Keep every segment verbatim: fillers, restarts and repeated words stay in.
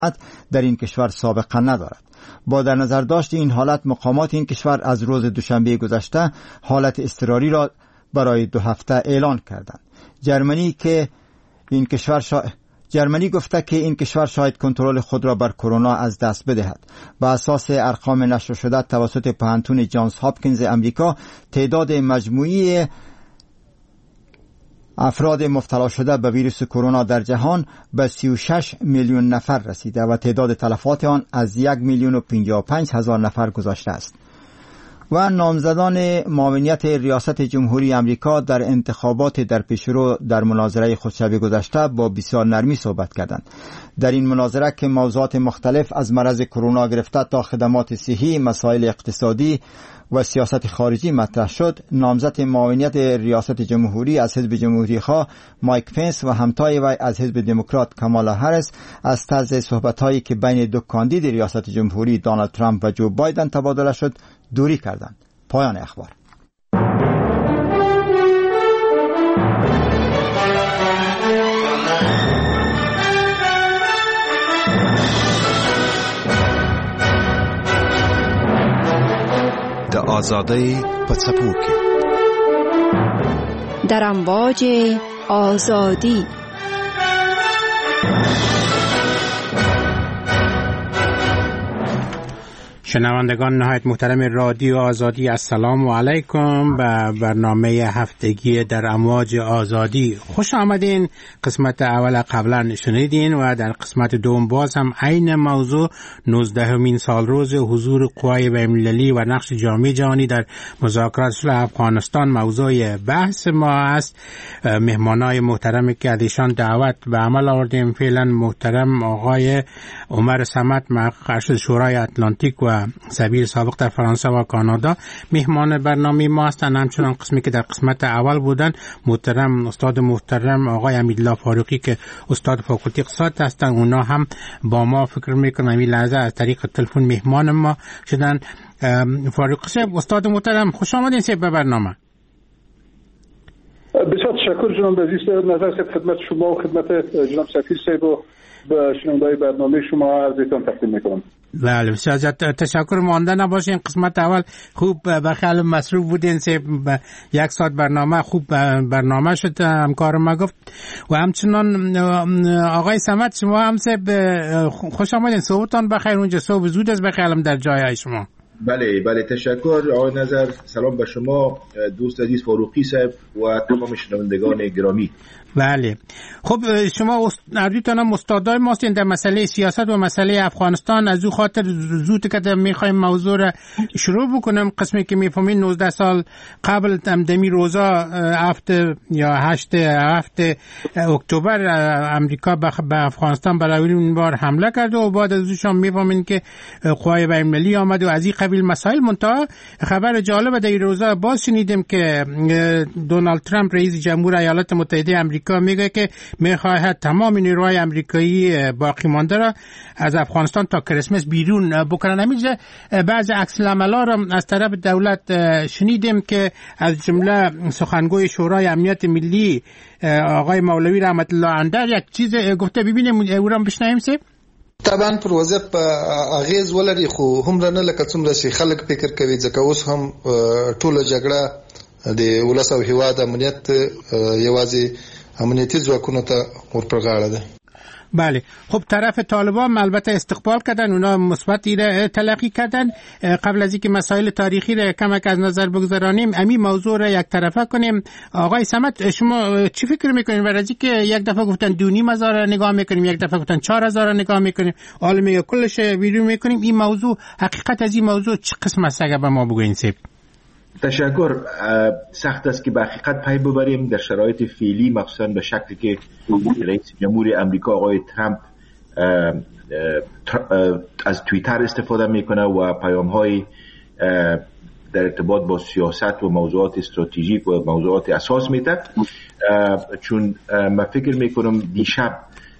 در این کشور سابقه ندارد. با در نظر داشت این حالت، مقامات این کشور از روز دوشنبه گذشته حالت اضطراری را برای دو هفته اعلان کردند. جرمنی که این کشور شا... جرمنی گفته که این کشور شاید کنترل خود را بر کرونا از دست بدهد. با اساس ارقام نشر شده توسط پانتون جانز هاپکینز امریکا، تعداد مجموعی افراد مبتلا شده به ویروس کرونا در جهان به سی و شش میلیون نفر رسیده و تعداد تلفات آن از یک میلیون و پنجاه و پنج هزار نفر گذشته است. و نامزدان معاونیت ریاست جمهوری امریکا در انتخابات در پیشرو در مناظره خود شب گذشته با بسیار نرمی صحبت کردند. در این مناظره که موضوعات مختلف از مرض کرونا گرفته تا خدمات صحی، مسائل اقتصادی و سیاست خارجی مطرح شد، نامزد معاونیت ریاست جمهوری از حزب جمهوری خواه مایک پنس و همتای وی از حزب دموکرات کامالا هریس از طرز صحبت‌هایی که بین دو کاندید ریاست جمهوری دونالد ترامپ و جو بایدن تبادله شد دوری کردند. پایان اخبار. د آزادۍ په څپو کې در امواج آزادی. شنوندگان نهایت محترم رادیو آزادی، السلام علیکم. به برنامه هفتگی در امواج آزادی خوش آمدین. قسمت اول قبلا شنیدین و در قسمت دوم باز هم عین موضوع نوزدهمین سالروز حضور قوای بین‌المللی و نقش جامعه جهانی در مذاکرات صلح افغانستان موضوع بحث ما است. مهمانای محترمی که ازشان دعوت به عمل آوردیم فعلا محترم آقای عمر صمد، محقق ارشد شورای اتلانتیک و سفیر سابق در فرانسه و کانادا مهمان برنامه ما هستند. همچنان قسمی که در قسمت اول بودن محترم استاد محترم آقای امیدالله فاروقی که استاد فاکولته اقتصاد هستند، اونا هم با ما فکر میکنم این لحظه از طریق تلفن مهمان ما شدن. فاروقی صاحب، استاد محترم، خوش آمدین صاحب به برنامه. بسیار تشکر جناب عزیز. نظر صاحب خدمت شما و خدمت جناب سفیر صاحب و به شنونده‌های برنامه شما عرضتان تقدیم میکنم. بله، بسیار تشکر. مانده نباشین، قسمت اول خوب به خیال مصروف بودین، یک ساعت برنامه خوب برنامه شد، همکار ما گفت. و همچنان آقای صمد، شما هم خوش آمدین، صبحتان بخیر. اونجا صبح زود است بخیرم در جای شما. بله بله تشکر آقای نظر. سلام به شما دوست عزیز فاروقی صاحب و تمام شنوندگان گرامی. بله، خب شما اردوتان هم استادای ماستین در مسئله سیاست و مسئله افغانستان. از او خاطر زود که میخوایم موضوع را شروع بکنم. قسمی که میفهمین نوزده سال قبل دمی روزا هفته یا هشت هفته اکتبر امریکا به افغانستان برای اولین بار حمله کرد و بعد از اوش هم میفهمین که قوای بین‌المللی آمد و از این قبیل مسائل. منتها خبر جالب در این روزا باز شنیدیم که دونالد ترامپ رئیس جمهور ایالات متحده امریکا میگه که میخواهد تمام نیروهای امریکایی باقی مانده را از افغانستان تا کریسمس بیرون بکنن. همینجا بعض عکس العملا را از طرف دولت شنیدیم که از جمله سخنگوی شورای امنیت ملی آقای مولوی رحمت الله اندر یک چیز گفته. ببینیم او را بشنویم. سه طبعا پر وضعیت اغیز ولري خو هم رانه لکه څومره چې خلک فکر کوي ځکه اوس هم ټوله جګړه د ولس او هیواد امنیت یوازې امنیتی ځواکونو ته ورپرغاړه ده. بله، خب طرف طالبان البته استقبال کردن، اونا مثبت ایره تلقی کردن. قبل از اینکه مسائل تاریخی را کمک از نظر بگذارانیم، امی موضوع را یک طرفه کنیم. آقای صمد، شما چی فکر میکنین برای اینکه یک دفعه گفتن دو نیم هزار را نگاه میکنیم، یک دفعه گفتن چهار هزار را نگاه میکنیم، حالا میگه کلش ویدیو میکنیم. این موضوع حقیقت از این موضوع چه قسم است اگر به ما بگوین سیب؟ تشکر. سخت است که به حقیقت پی ببریم در شرایط فعلی، مخصوصا به شکلی که رئیس جمهور امریکا آقای ترامپ از توییتر استفاده میکنه و پیام‌های در ارتباط با سیاست و موضوعات استراتژیک و موضوعات اساس میده. چون من فکر میکنم دیشب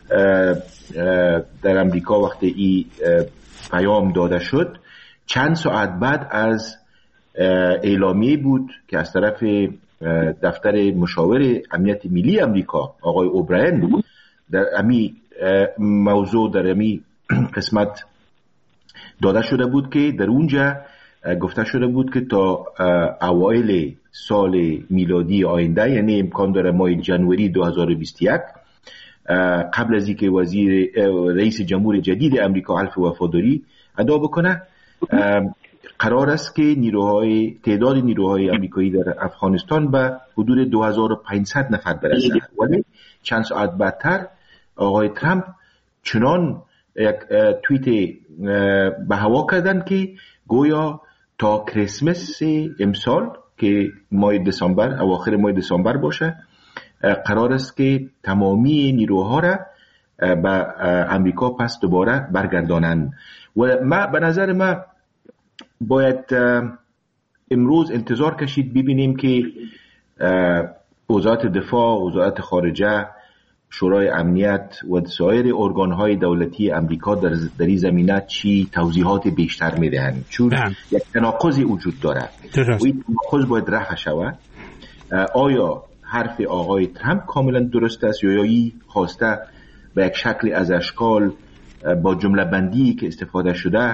در امریکا وقتی این پیام داده شد، چند ساعت بعد از اعلامیه بود که از طرف دفتر مشاور امنیت ملی امریکا آقای اوبراین در امی موضوع در امی قسمت داده شده بود که در اونجا گفته شده بود که تا اوایل سال میلادی آینده، یعنی امکان داره ماه جنوری دو هزار و بیست و یک، قبل از اینکه وزیر رئیس جمهور جدید امریکا حلف وفاداری ادا بکنه، قرار است که نیروهای تعداد نیروهای امریکایی در افغانستان به حدود دو هزار و پانصد نفر برسه. ولی چند ساعت بعدتر آقای ترامپ چنان یک توییت به هوا کردن که گویا تا کریسمس امسال که ماه دسامبر، اواخر ماه دسامبر باشه، قرار است که تمامی نیروها را به امریکا پس دوباره برگردانند. و ما به نظر ما باید امروز انتظار کشید ببینیم که وزارت دفاع، وزارت خارجه، شورای امنیت و سایر ارگان‌های دولتی امریکا در در این زمینه چی توضیحات بیشتر میدهند، چون یک تناقضی وجود داره و این تناقض باید رفع شود. آیا حرف آقای ترامپ کاملا درست است یا این خواسته به یک شکل از اشکال با جمله بندی که استفاده شده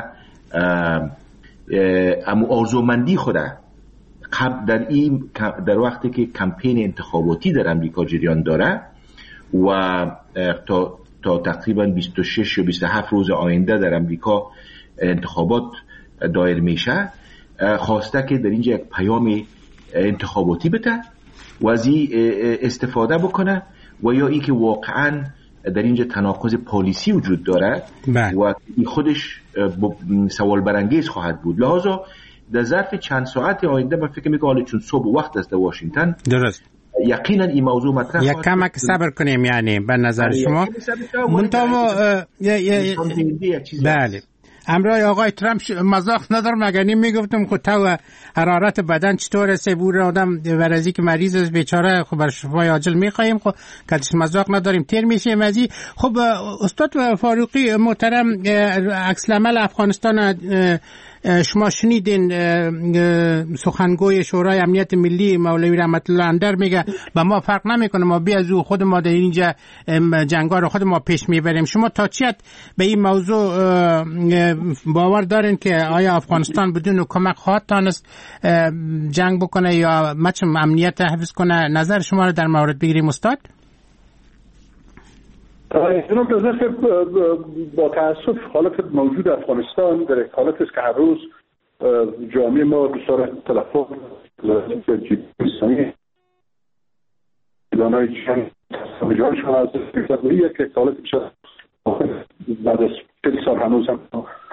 اما آرزومندی خوده در این در وقتی که کمپین انتخاباتی در امریکا جریان داره و تا تا تقریبا بیست و شش یا بیست و هفت روز آینده در امریکا انتخابات دایر میشه، خواسته که در اینجا یک پیام انتخاباتی بده و از این استفاده بکنه، و یا ای که واقعا در اینجا تناقض پالیسی وجود داره و این خودش سوال برانگیز خواهد بود. لحاظا در ظرف چند ساعت آینده من فکر میکنم چون صبح وقت است در واشنگتن، درست، یقینا این موضوع مطرح یک کمک صبر کنیم. یعنی به نظر شما منتها بله امرای آقای ترامپ مزاق ندارم، اگر نیم میگفتم خود تو حرارت بدن چطور سبور آدم ورزی که مریض است بیچاره، خب بر شفای عاجل میخوایم، خب کلش مزاق نداریم تیر میشیم از این. خب استاد فاروقی محترم، عکس العمل افغانستان شما شنیدین سخنگوی شورای امنیت ملی مولوی رحمت الله اندر میگه با ما فرق نمیکنه، ما بیا از خود ما در اینجا جنگا رو خود ما پیش میبریم. شما تا چی حد به این موضوع باور دارین که آیا افغانستان بدون کمک خواهد تانست جنگ بکنه یا مچم امنیت حفظ کنه؟ نظر شما رو در مورد بگیریم استاد. جناب نظر که با تأسف حالت موجود افغانستان در حالت است که هر روز جامعه ما دچار تلفات جدی اعلان‌های جنگ جان شما از فکره‌ای که حالت بسیار بعد از چهل سال هنوز هم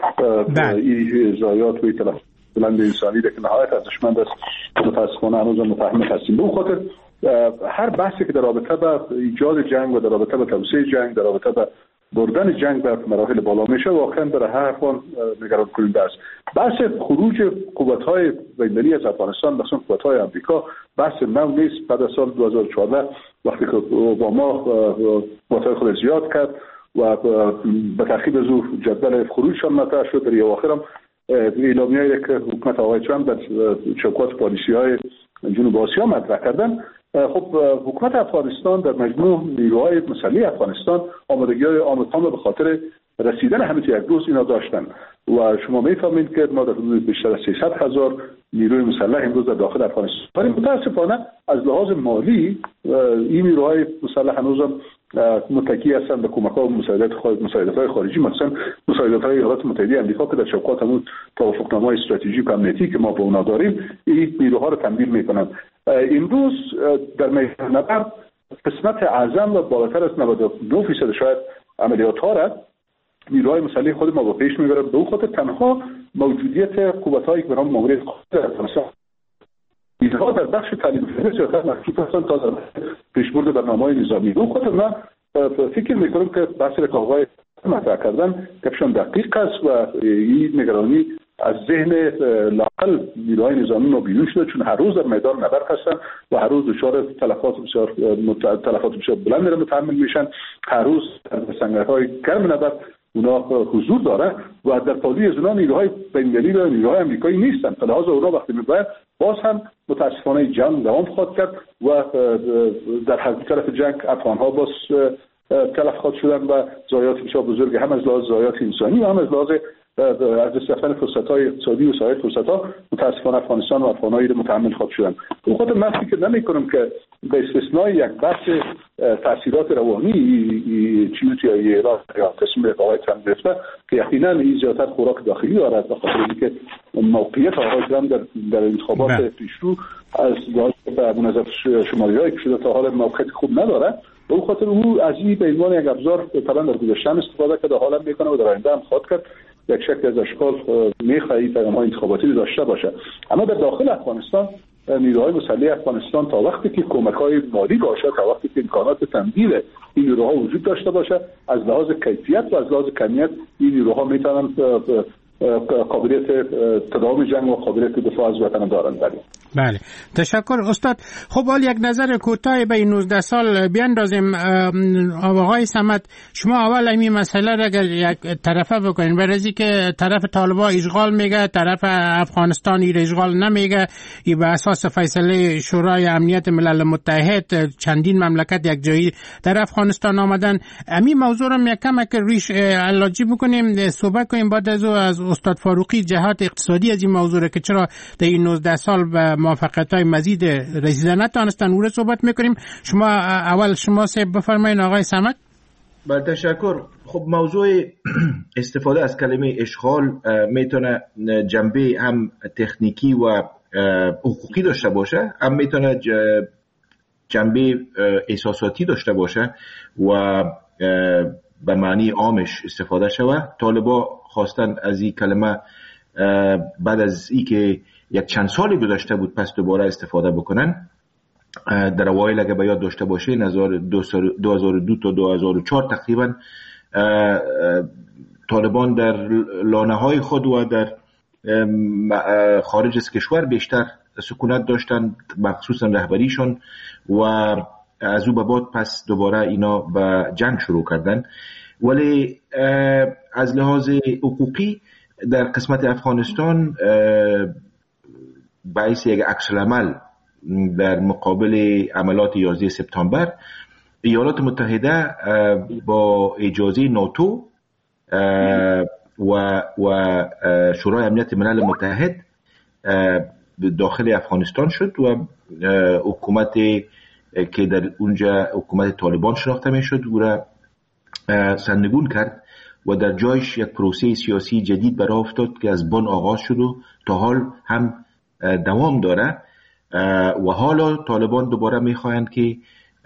این ضایعات و تلفات بلند انسانی که نهایت ارزشمند است متاسفانه هنوز هم متحمل هستیم. به اون خاطر هر بحثی که در رابطه با ایجاد جنگ و در رابطه با توسعه جنگ، در رابطه با بردن جنگ به مراحل بالا میشه، واقعا برای هر افغان نگران کننده است. بحث خروج قوت‌های بین‌المللی از افغانستان، مثلا قوت‌های آمریکا، بحث نو نیست. بعد از سال دو هزار و چهارده وقتی که اوباما قوت‌های خود زیاد کرد و به ترتیب از او جدول خروجشان مطرح شد، در اواخر هم اعلامیه‌ای که حکومت آقای ترامپ در چوکات پالیسی‌های جنوب آسیا مطرح کردن. خب حکومت افغانستان در مجموع نیروهای مسلح افغانستان آمادگی‌های عام به خاطر رسیدن همین یک روز اینا داشتن و شما می‌فهمید که ما در حدود بیشتر از سیصد هزار نیروی مسلح امروز در داخل افغانستان داریم. متأسفانه از لحاظ مالی این نیروهای مسلح هنوزم متکی هستند به کمک‌ها و مساعدت‌های خارجی، مثلا مساعدت‌های ایالات متحده آمریکا که در چوکات همون توافقنامه‌های استراتژیک و امنیتی که ما با اونا داریم این نیروها رو تمویل می‌کنند. امروز در میدان نبرد قسمت اعظم و بالاتر از نود و نه درصد شاید عملیات‌ها را نیروهای مسلح خود ما با پیش می‌برند. به اون خاطر تنها موجودیت قوت‌هایی که به نام ماموریت خود افغانستان اینها در بخش تعلیم سیاست مخصوص هستند تا در پیشبرد برنامه‌های نظامی. به اون خاطر من فکر می‌کنم که بحث که آقای مطرح کردن کپشن دقیق است و این نگرانی از ذهن لاقل نیروهای نظامی ما بیرون شده، چون هر روز در میدان نبرد هستن و هر روز دچار تلفات بسیار تلفات بسیار بلند را متحمل میشن. هر روز در سنگرهای گرم نبرد اونا حضور داره و در پالی از اونا نیروهای بین‌المللی و نیروهای آمریکایی نیستن. لذا اونا وقتی میباید باز هم متاسفانه جنگ دوام خواهد کرد و در هر طرف جنگ افغان‌ها باز تلفات شدن و ضایعات بسیار بزرگ هم از لحاظ ضایعات انسانی و هم از لحاظ از دست رفتن فرصت‌های اقتصادی و سایر فرصت‌ها متأسفانه افغانستان و افغان‌های متحمل خود شدن. به خاطر من فکر نمی‌کنم که به استثنای یک بحث تاثیرات روانی چیزی یا ایران یا قسم آقای ترامپ گرفته که یقینا این زیادتر خوراک داخلی دارد، به خاطر اینکه موقعیت آقای ترامپ در در انتخابات پیشرو از به منظر شمالی‌هایی که شده تا حالا موقعیت خوب نداره. به خاطر او از این به عنوان یک ابزار طبعا در گذشته استفاده کرده، حالا میکنه و در آینده هم خواهد کرد. یک شکل از اشکال میخواهی پیام‌های انتخاباتی داشته باشه. اما در داخل افغانستان نیروهای مسلح افغانستان تا وقتی که کمک‌های مالی باشه، تا وقتی که امکانات تمویل این نیروها وجود داشته باشه، از لحاظ کیفیت و از لحاظ کمیت این نیروها میتونن قابلیت تداوم جنگ و قابلیت دفاع از وطن دارند. بله، تشکر استاد. خب حال یک نظر کوتاه به این نوزده سال بیاندازیم. آقای صمد، شما اول این مسئله را اگر یک طرفه بکنین، برای که طرف طالبان اشغال میگه، طرف افغانستان این اشغال نمیگه، این به اساس فیصله شورای امنیت ملل متحد چندین مملکت یک جایی در افغانستان آمدن. همین موضوع را یک کم که ریش علاجی بکنیم، صحبت کنیم بعد از از استاد فاروقی جهات اقتصادی از این موضوع که چرا در این نوزده سال به موفقیت‌های مزید رسیدن نتوانستن، او را صحبت میکنیم. شما اول شما سه بفرمایید آقای صمد. بله تشکر. خب موضوع استفاده از کلمه اشغال میتونه جنبه هم تکنیکی و حقوقی داشته باشه، هم میتونه جنبه احساساتی داشته باشه و به معنی عامش استفاده شوه. طالبان خواستن از این کلمه بعد از ای که یک چند سالی گذشته بود پس دوباره استفاده بکنن. در اوایل اگه به یاد داشته باشین از دو هزار و دو تا دو هزار و چهار تقریبا طالبان در لانه های خود و در خارج از کشور بیشتر سکونت داشتن، مخصوصا رهبریشون، و از او به بعد پس دوباره اینا به جنگ شروع کردن. ولی از لحاظ حقوقی در قسمت افغانستان باعث یک عکس العمل در مقابل عملات یازده سپتامبر ایالات متحده با اجازه ناتو و و شورای امنیت ملل متحد داخل افغانستان شد و حکومت که در اونجا حکومت طالبان شناخته می شد او را سرنگون کرد و در جایش یک پروسه سیاسی جدید برای افتاد که از بن آغاز شد و تا حال هم دوام داره. و حالا طالبان دوباره میخواهند که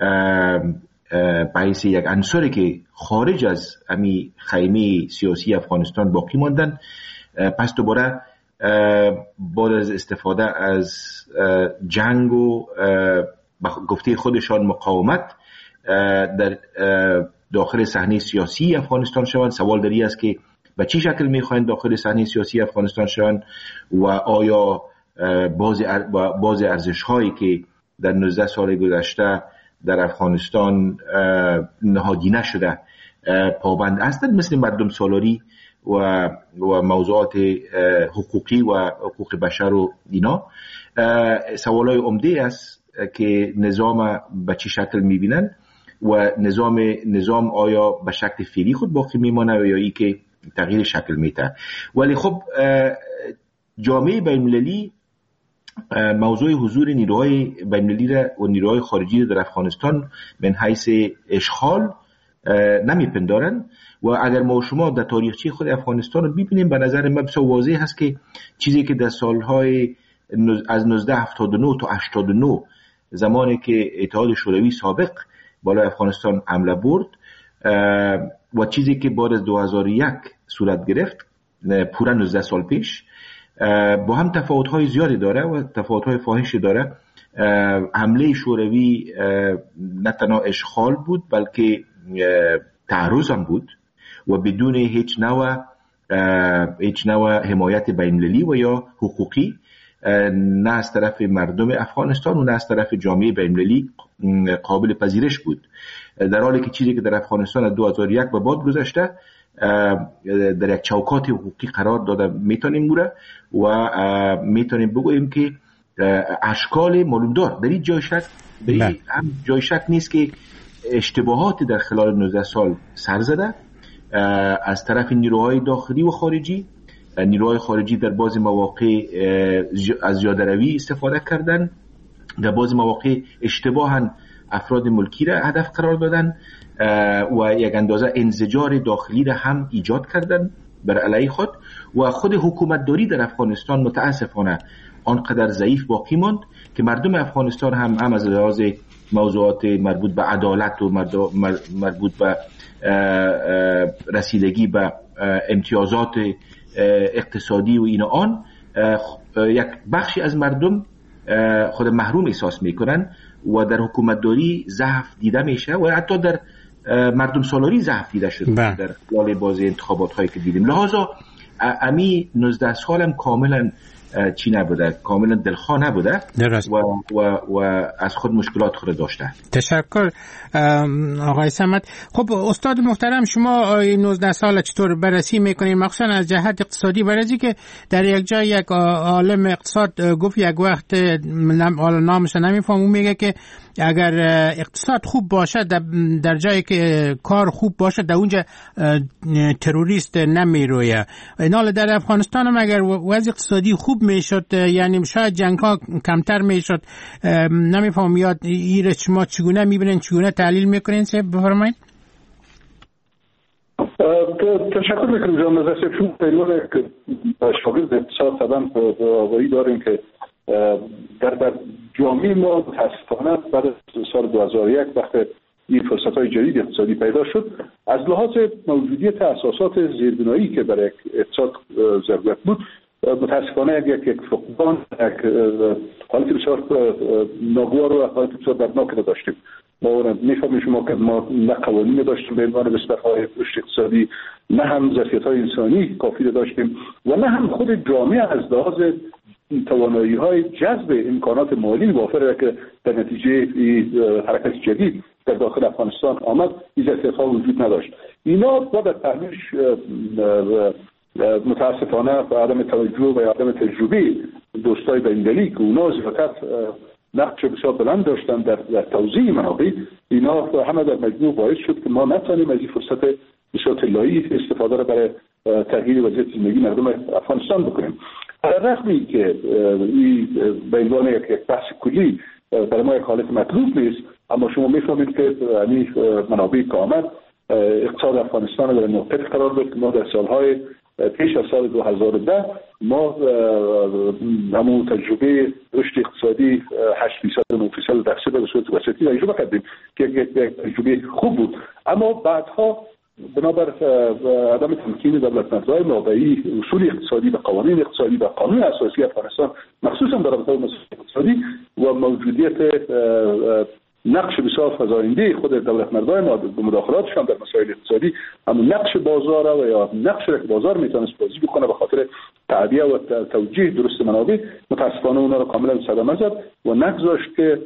باعث یک عنصری که خارج از امی خیمه سیاسی افغانستان باقی ماندن، پس دوباره بعد از استفاده از جنگ و گفته خودشان مقاومت در داخل صحنه سیاسی افغانستان شوند. سوال داری است که به چه شکل میخواهند داخل صحنه سیاسی افغانستان شوند و آیا باز باز ارزش هایی که در نوزده سال گذشته در افغانستان نهادی نشده پابند هستند، مثل مردم سالاری و و موضوعات حقوقی و حقوق بشر و اینا. سوالای عمده است که نظام به چه شکل میبینن و نظام نظام آیا به شکل فعلی خود باقی میمانه و یا ای که تغییر شکل میده. ولی خب جامعه بین‌المللی موضوع حضور نیروهای بین‌المللی و نیروهای خارجی در افغانستان من حیث اشغال نمیپندارن و اگر ما شما در تاریخچه خود افغانستان رو ببینیم به نظر من بسیار واضح هست که چیزی که در سالهای از نوزده هفتاد و نه تا هشتاد و نه زمانی که اتحاد شوروی سابق بالای افغانستان حمله برد و چیزی که بعد از دو هزار و یک صورت گرفت پورا نوزده سال پیش با هم تفاوت‌های زیادی داره و تفاوت‌های فاحشی داره. حمله شوروی نه تنها اشغال بود بلکه تعرض هم بود و بدون هیچ نوع هیچ نوع حمایت بین‌المللی و یا حقوقی، نه از طرف مردم افغانستان و نه از طرف جامعه بین‌المللی قابل پذیرش بود، در حالی که چیزی که در افغانستان دو هزار و یک به بعد گذشته در یک چوکات حقوقی قرار داده میتونیم بوده و میتونیم بگوییم که اشکال معلومدار در این جای شک در این هم جای شک نیست که اشتباهات در خلال نوزده سال سر زده از طرف نیروهای داخلی و خارجی. نیروهای خارجی در بعضی مواقع از زیاده‌روی استفاده کردن، در بعضی مواقع اشتباهاً افراد ملکی را هدف قرار دادن و یک اندازه انزجار داخلی را هم ایجاد کردن بر علیه خود و خود حکومت داری در افغانستان متاسفانه آنقدر ضعیف باقی ماند که مردم افغانستان هم هم از لحاظ موضوعات مربوط به عدالت و مربوط به رسیدگی به امتیازات اقتصادی و این آن یک بخشی از مردم خود محروم احساس میکنن و در حکومت داری ضعف دیده میشه و حتی در مردم سالاری ضعف دیده شد در خلال بازی انتخابات هایی که دیدیم. لحاظا امی نوزده سالم کاملا چی نبوده، کاملا دلخواه نبوده و, و, و از خود مشکلات خود داشته. تشکر آقای صمد. خب استاد محترم، شما این نوزده سال چطور بررسی میکنید، مخصوصا از جهت اقتصادی؟ برای که در یک جای یک عالم اقتصاد گفت یک وقت نامش نمیفهمم، میگه که اگر اقتصاد خوب باشه در جایی که کار خوب باشه در اونجا تروریست نمیرویه. اینال در افغانستان هم اگر وضع اقتصادی خوب میشد یعنی شاید جنگ ها کمتر میشد. نمیفهم یاد ایره شما چگونه میبینین، چگونه تحلیل میکنین؟ سه بفرمایید. تشکر میکنم جان نظر شما. پیلون که شاگرد اقتصاد طبعا آگاهی داریم که در در جامعه ما متاسفانه بعد از سال دو هزار و یک وقتی این فرصت‌های جدید اقتصادی پیدا شد، از لحاظ موجودیت اساسات زیربنایی که برای اقتصاد ضرورت بود، متاسفانه یک یک فقدان، یک حالت بسیار ناگوار و حالت بسیار دردناک داشتیم. ما میفهمیم شما که ما نه قوانین داشتیم به عنوان نسبت‌های رشد اقتصادی، نه هم ظرفیت‌های انسانی کافی داشتیم و نه هم خود جامعه از لحاظ توانایی‌های جذب امکانات مالی وافر که در نتیجه حرکت جدید در داخل افغانستان آمد، این ظرفیت‌ها وجود نداشت. اینا با در تحلیلش متاسفانه و عدم توجه و عدم تجربه دوستای بین‌المللی که اونا زیادتر نقش بسیار بلند داشتن در, در توزیع منابع، اینا همه در مجموع باعث شد که ما نتوانیم از این فرصت بسیار طلایی استفاده را برای تغییر وضعیت زندگی مردم افغانستان بکنیم. در رغمی که این به عنوان یک بحث کلی برای ما یک حالت مطلوب نیست، اما شما میفهمید که یعنی منابع که آمد اقتصاد افغانستان در موقف قرار داد که ما در سالهای پیش از سال دو هزار و ده ما همون تجربه رشد اقتصادی هشت فیصد و نه فیصد درصد به صورت وسطی تجربه کردیم که یک تجربه خوب بود. اما بعدها بنابر عدم تمکین دولتمندهای ما به اصول اقتصادی و قوانین اقتصادی و قانون اساسی افغانستان، مخصوصا در رابطه با مسائل اقتصادی و موجودیت نقش بسیار فزاینده خود دولتمندهای ما به مداخلاتشان در مسائل اقتصادی، همون نقش بازار و یا نقش را که بازار میتونست بازی بکنه به خاطر تعبیه و توجیه درست منابع، متاسفانه اونا را کاملا صدمه زد و نگذاشت که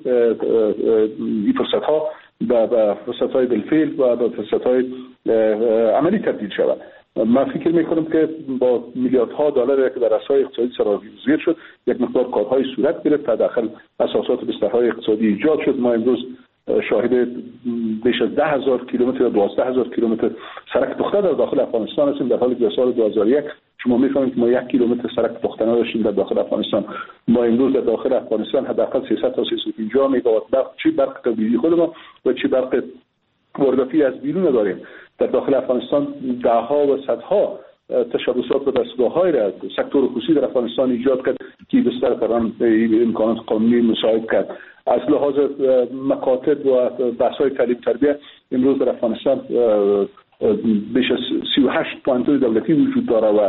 این فرصت ها به فرصت های بالفعل و به فرصت های عملی تبدیل شود. من فکر میکنم که با میلیاردها دلار که در اساسهای اقتصادی سرازیر شد، یک مقدار کارهای صورت گرفت، تداخل اساسات بسترهای اقتصادی ایجاد شد. ما امروز شاهد بیش از ده هزار کیلومتر یا دوازده هزار کیلومتر سرک پخته در داخل افغانستان هستیم، در حالی که در سال دو هزار و یک شما میفهمید که ما یک کیلومتر سرک پخته نداشتیم در داخل افغانستان. ما امروز در داخل افغانستان حداقل سیصد تا سیصد و پنجاه مگاوات برق، چی برق تولیدی خود ما و چی برق وارداتی از بیرون داریم. در داخل افغانستان ده ها و صدها تشبثات و دستگاه‌های را سکتور خصوصی در افغانستان ایجاد کرد که بستر فران امکانات قانونی مساعد کرد. از لحاظ مکاتب و بحث‌های تعلیم تربیت امروز در افغانستان بیش از سی و هشت پوانتون دولتی وجود داره و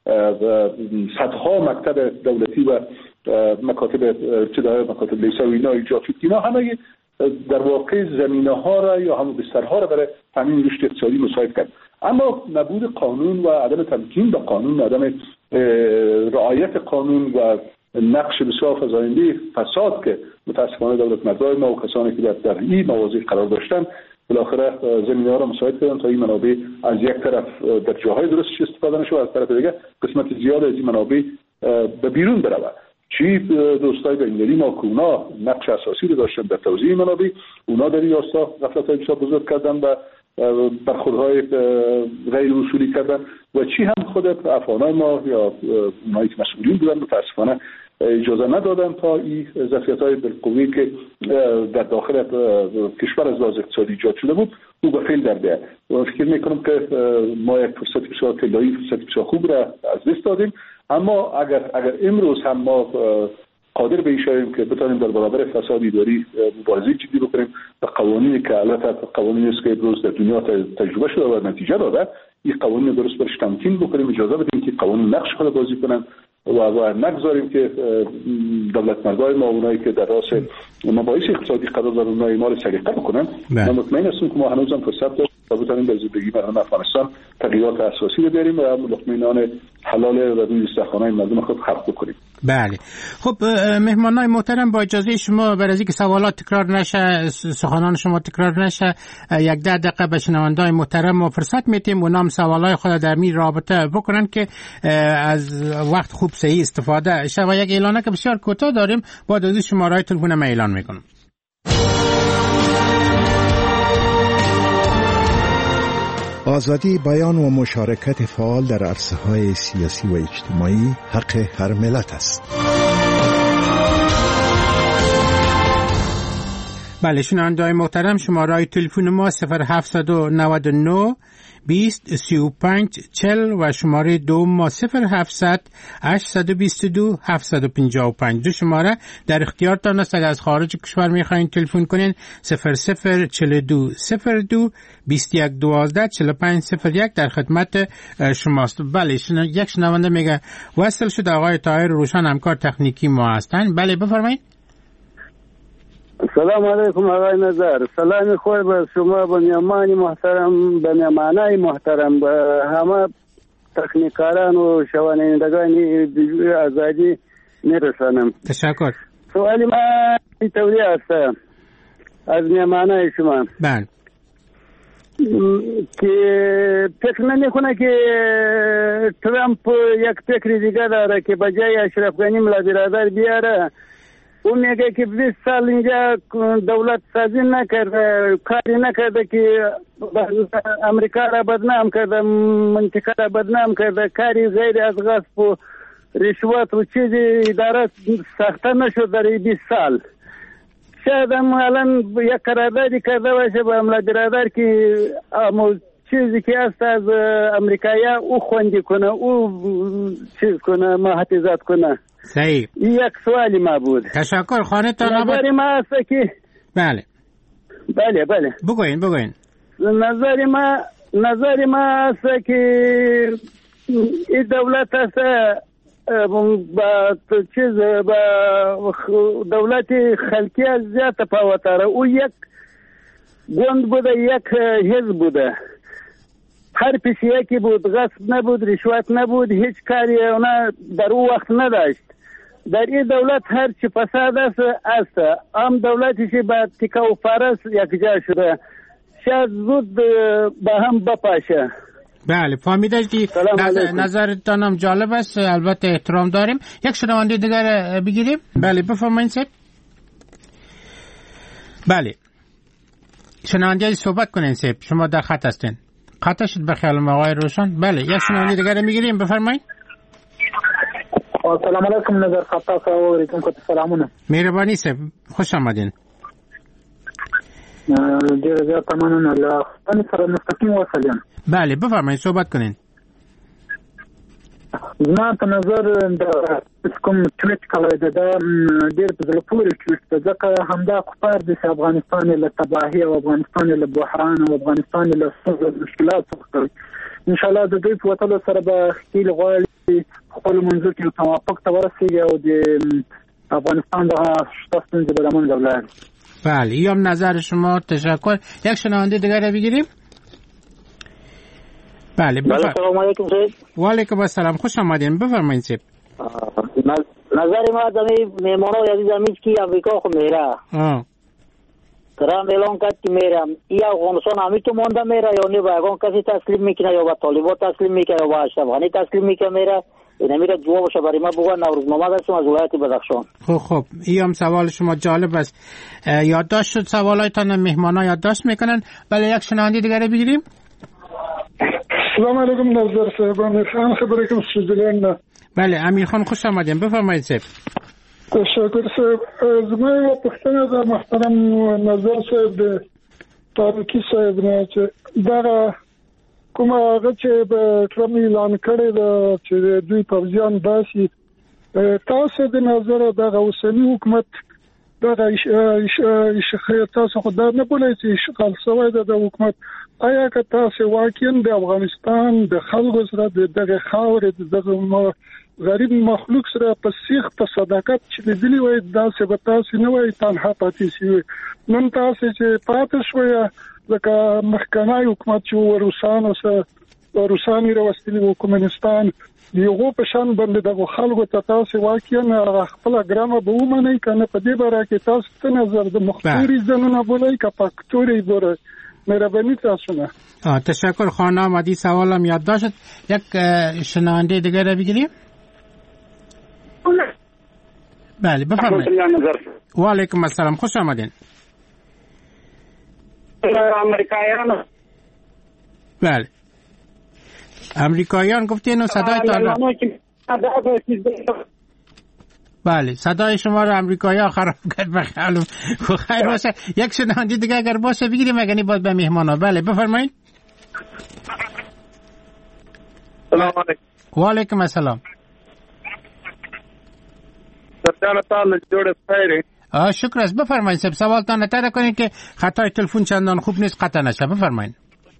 صدها مکتب دولتی و مکاتب ابتدایی، مکاتب لیسه و اینا ایجاد شد. اینا همه در واقع زمینه ها را یا همون بسترها را برای همین رشد اقتصادی مساعد کرد. اما نبود قانون و عدم تمکین به قانون، عدم رعایت قانون و نقش بسیار فزاینده فساد که متاسفانه دولتمندهای ما و کسانی که در, در این مواضع قرار داشتن بالاخره زمینه‌ها را مساعد کردن تا این منابع از یک طرف در جاهای درستش استفاده نشه و از طرف دیگه قسمت زیاد از این منابع به بیرون برود. چی دوستای بین‌المللی ما که اونا نقش اساسی رو داشتن در توزیع منابع، اونا در این راستا غفلت‌های بسیار بزرگ کردن و برخوردهای غیر اصولی کردن و چی هم خود افغانای ما یا اونایی که مسئولین بودن متاسفانه اجازه ندادن تا این ظرفیت‌های بالقوه‌ای که در داخل کشور از لحاظ اقتصادی ایجاد شده بود او به فعل در بیاد. و فکر می‌کنم که ما یک فرصت بسیار طلایی، فرصت بسیار خوب را از دست دادیم، اما اگر اگر امروز هم ما قادر به این شویم که بتونیم در برابر فساد اداری مبارزه جدی بکنیم و قوانینی که البته قوانینی است که امروز در دنیا تجربه شده و نتیجه داده، این قوانین درست برش تمکین بکنیم، اجازه بدیم که قوانین نقش خود بازی کنن و و نگذاریم که دولت مردای ما اونایی که در راس مباحث اقتصادی قرار دارن اونایی ما رو سلیقه بکنن. من مطمئن هستم که ما هنوزم فرصت داریم تا بتونیم به زندگی مردم افغانستان تغییرات اساسی رو بیاریم و مطمئنانه حلال و روی استخوان‌های مردم خود خلق بکنیم. بله. خب مهمانای محترم، با اجازه شما برای اینکه سوالات تکرار نشه، سخنان شما تکرار نشه، یک ده دقیقه به شنوندگان محترم ما فرصت میتیم اونام سوالای خود در می رابطه بکنن که از وقت خوب صحیح استفاده شه. و یک اعلانه که بسیار کوتاه داریم، با دادی شماره تلفن ما اعلان میکنم. آزادی بیان و مشارکت فعال در عرصه‌های سیاسی و اجتماعی حق هر ملت است. بله شنوندگان محترم، شماره تلفن ما صفر هفت نه نه بیست سی و پنج چل و شماره دوم ما صفر هفتصد هشتصد و بیست و دو هفتصد و پنجاه و پنج. دو شماره در اختیارتان است. اگر از خارج کشور میخواین تلفن کنین صفر صفر چهل و دو صفر دو بیست و یک دوازده چهل و پنج صفر یک در خدمت شماست. بله شن... یک شنونده میگه وصل شد آقای طاهر روشن، همکار تکنیکی ما هستن. بله بفرمایید. سلام علیکم آقای نظر، سلام خوب به شما، به مهمان محترم، به مهمانای محترم، به همه تکنیکاران و شنوندگان آزادی میرسانم. تشکر. سوالی ما اینطوری است از مهمانای شما. بله. که فکر نمیکنه که ترامپ یک فکر دیگه داره که بجای اشرف غنی ملا برادر بیاره. اون میگه که بیست سال اینجا دولت سازی نکرده، کاری نکرده که امریکا را بدنام کرده، منطقه را بدنام کرده، کاری غیر از غصب و رشوت و چیزی اداره ساخته نشد در بیست سال. شاید هم الان یک قراردادی کرده باشه با ملا برادر که چیزی که است از امریکایی او خوندی کنه، او چیز کنه، محافظت کنه. صحیح. یک سوالی ما بود. تشکر. خانه تا نظر ما است که بله بله بله بگوین بگوین. نظر ما نظر ما است که این دولت است با چیز با دولت خلقی از زیاد تفاوت داره. او یک گوند بوده، یک حزب بوده، هر پیش یکی بود، غصب نبود، رشوت نبود، هیچ کاری اونا در او وقت نداشت. در این دولت هر چی فساد است است ام دولتشی با تیکه و پارس یک جا شده، شاید زود با هم بپاشه. بله فهمیده که نظر نظرتانم جالب است، البته احترام داریم. یک شنونده دیگر بگیریم. بله بفرمایید سید. بله شنونده صحبت کنین سید، شما در خط هستین. قطع شد به خیال آقای روشن. بله یک شنونده دیگر میگیریم، بفرمایید. سلام علیکم نظر خطا و علیکم کت سلامونه. مهربانی سید، خوش آمدین. ډیر زیات مننه. الله تاسو سره مستقیم وصلیم. بله بفرمایید صحبت کنین. زما په نظر د کوم ټویټ کړی دا ډیر په زړه پورې ټویټ ده، ځکه همدا کفار د افغانستان له تباهي او افغانستان له بحران او افغانستان له مشکلات څخه ان شاء الله د دوی په وټلو سره به خپل غواړي خپل منځو کې توافق ته ورسیږي او د افغانستان د شتاستون د برامون دولت. بله ایام نظر شما. تشکر. یک شنونده دیگر بگیریم. بله بفرمایید. سلام علیکم سید. و علیکم السلام، خوش آمدین. بفرمایید سید. نظر ما دمی مهمانو عزیز امیز کی امریکا خو میرا اه ترام اعلان کرد که میرم یا افغانستان همی تو مونده میره یا نه با اگان کسی تسلیم میکنه یا با طالبان تسلیم میکنه یا با اشرف غنی تسلیم میکنه میره اینمی را جوابش برای ما بگو. نوروز محمد هستم از ولایت بدخشان. خب خب این هم سوال شما جالب است. یادداشت شد سوالایتان، مهمانا یادداشت میکنن. بله یک شنونده دیگه بگیریم. سلام علیکم نظر صاحب. امیر خان خبره کوم سویدلند. بله امیر خان خوش آمدین، بفرمایید صاحب. تشکر صاحب. زما یو پوښتنه ده محترم نظر صاحب د تاریخي صاحب نه چې دا کومه هغه چې به ټرمپ اعلان کړی ده چې دوی پوځیان باسي، تاسو د نظر دغه اوسنی حکومت دغه اشغال تاسو خو دا نه بولئ چې اشغال شوی ده د حکومت، آیا که تاسو واقعا د افغانستان د خلکو سره دغه خاورې دغه غریب مخلوق سره په سیخ په صداقت چې لیدلی وای دا څه به تاسو نه وای تنها پاتې شي. نن تاسو چې پاتې شوی لکه مخکنی حکومت چې روسانو سره روسانی راوستلی و کمونستان یو په شان باندې د خلکو ته تاسو واقعا خپل ګرامه به ومنئ کنه په دې باره کې تاسو ته نظر د مختوري ځنونه بولئ که پاکتوري بوره مهربانی تاسو نه. تشکر خانم مدی سوالم یادداشت. یک شنونده دیگه را بگیریم. بله بفرمایید. و علیکم السلام، خوش آمدین. امریکایان. بله امریکایان گفتین و صدای تا بله صدای شما رو امریکایی‌ها خراب کرد. بخیر خیر باشه. یک شنونده دیگه اگر باشه بگیریم، اگر نه باید به مهمانا. بله بفرمایید. سلام علیکم. و علیکم السلام. سرجان تعالی جوړ خیر. آ شکر است. بفرمایید سب سوالتان تر کنید که خطای تلفن چندان خوب نیست قطع نشه. بفرمایید.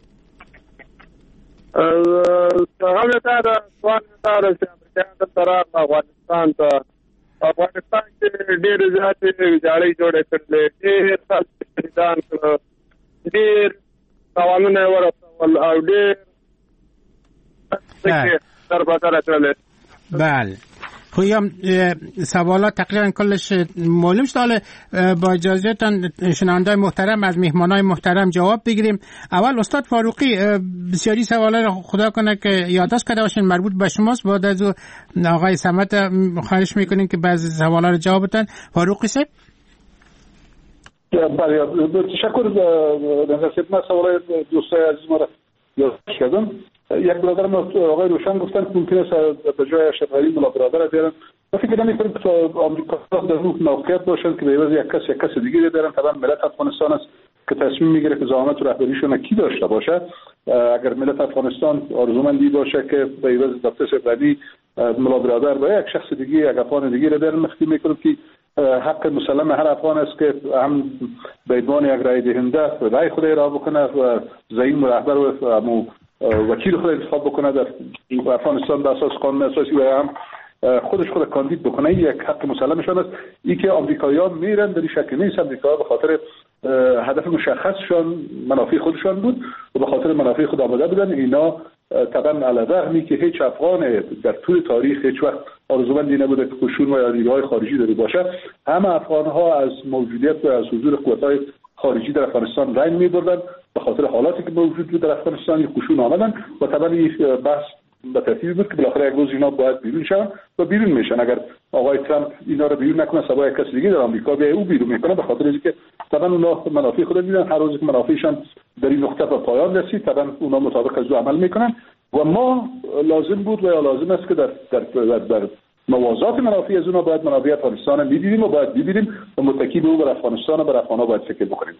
سوال تا سوال تا د طرف افغانستان ته افغانستان کې ډېر زیاتې ویجاړې جوړې کړلې، ډېر تاسیدان کړو، ډېر سوالونه ورسول او ډېر در بدر کړلې. بله خویم سوالات تقریبا کلش معلوم شد. حالا با اجازهتان شنونده‌های محترم از مهمانای محترم جواب بگیریم. اول استاد فاروقی بسیاری سوالا رو خدا کنه که یادداشت کرده باشین مربوط به شماست. بعد از آقای صمت خواهش میکنیم که بعضی سوالا رو جواب بدن. فاروقی صاحب. بله تشکر نظر صاحب. من سوالای دوستای عزیز ما رو یادداشت کردم. یک برادر ما آقای روشن گفتن که ممکن است به جای اشرف غنی ملا برادر بیارن. ما فکر نمی‌کنیم که آمریکا در روح موقعیت باشن که به عوض یک کس یک کس دیگه بیارن. طبعا ملت افغانستان است که تصمیم میگیره که زعامت و رهبریشون کی داشته باشه. اگر ملت افغانستان آرزومندی باشه که به عوض دکتر اشرف غنی ملا برادر با یک شخص دیگه یک افغان دیگه رو بیارن، مخفی می‌کنیم که حق مسلم هر افغان است که هم به عنوان یک رای دهنده رای خود را بکنه و زعیم و رهبر و وکیل خود انتخاب بکنه در افغانستان به اساس قانون اساسی و هم خودش خود کاندید بکنه. یک حق مسلمشان است. این که آمریکایی‌ها میرن در این شکل نیست. آمریکایی‌ها به خاطر هدف مشخصشان منافع خودشان بود و به خاطر منافع خود آمده بودن. اینا طبعا علی‌رغمی که هیچ افغان در طول تاریخ هیچ وقت آرزومندی نبوده که قشون و یا نیروهای خارجی داری باشه، همه افغان‌ها از موجودیت و از حضور قوت‌های خارجی در افغانستان رنج می‌بردن. به خاطر حالاتی که موجود بود در افغانستان این قشون آمدن و طبعا این بحث به ترتیبی بود که بالاخره یک روز اینا باید بیرون شون و بیرون میشن. اگر آقای ترامپ اینا رو بیرون نکنه سبا یک کس دیگه در آمریکا به او بیرون میکنه، به خاطر اینکه طبعا اونا منافع خود میدن. هر روزی که منافعشان در این نقطه به پایان رسید طبعا اونا مطابق از او عمل میکنن و ما لازم بود و یا لازم است که در در, در, در موازات منافع از اونا باید منافع افغانستان میدیدیم و باید ببینیم و متکی به او بر افغانستان و بر افغان‌ها باید فکر بکنیم.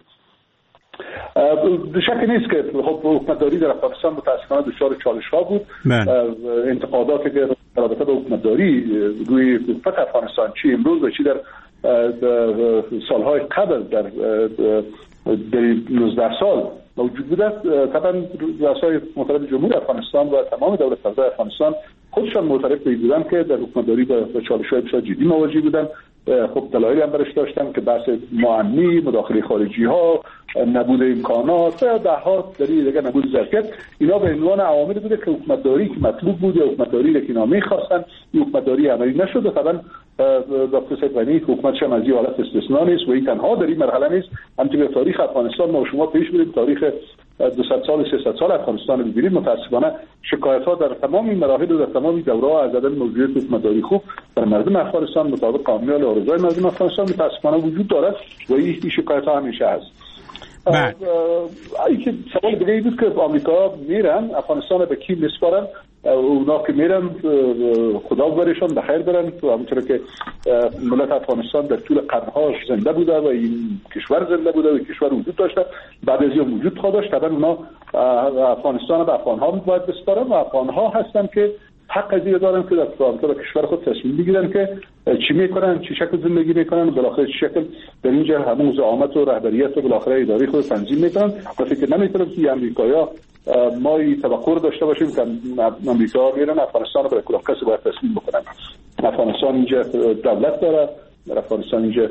شک نیست که خب حکومتداری در افغانستان متاسفانه دچار چالش‌ها بود. انتقاداتی که در رابطه با حکومتداری روی حکومت افغانستان چی امروز و چی در سالهای قبل در نوزده سال موجود بود است. طبعا رؤسای محترم جمهوری افغانستان و تمام دولت‌مردان افغانستان خودشان معترف بودن که در حکومتداری با چالش‌های بسیار جدی مواجه بودند. خب دلایلی هم برش داشتن که بحث معمی، مداخله خارجی ها، نبود امکانات و دهها دلیل دیگه نبود ظرفیت، اینا به عنوان عواملی بوده که حکومتداری که مطلوب بود یا حکومتداری که اینا می‌خواستن این حکومتداری عملی نشد. و طبعا دکتر اشرف غنی حکومتش هم از این حالت استثنا نیست و این تنها در این مرحله نیست. همچنین تاریخ افغانستان ما شما پیش بریم تاریخ دویست سال سیصد سال افغانستان رو ببینید، متاسفانه شکایت ها در تمام این مراحل و در تمام دوره‌ها از عدم موجودیت حکومتداری خوب در مردم افغانستان مطابق قانون و آرزوهای مردم افغانستان متاسفانه وجود دارد و این شکایت ها همیشه هست. ای که سوال دیگه بود که آمریکا میرن افغانستان به کی میسپارن؟ اونا که میرن خدا برشان بخیر برن، همونطور که ملت افغانستان در طول قرنها زنده بوده و این کشور زنده بوده و کشور وجود داشته، بعد از این وجود خواهد داشت. طبعا اونا افغانستان به افغانها باید بسپارن و افغانها هستن که حق از این دارن که در طور کشور خود تصمیم بگیرن که چی میکنن، چی شکل زندگی میکنن، بالاخره چی شکل در اینجا همون زعامت و رهبریت و بالاخره اداره خود تنظیم میکنن. و فکر نمیکنم که امریکایی‌ها ما این توقع داشته باشیم که امریکا میرن افغانستان رو برای کدام کسی باید تسلیم بکنن. افغانستان اینجا دولت داره، در افغانستان اینجا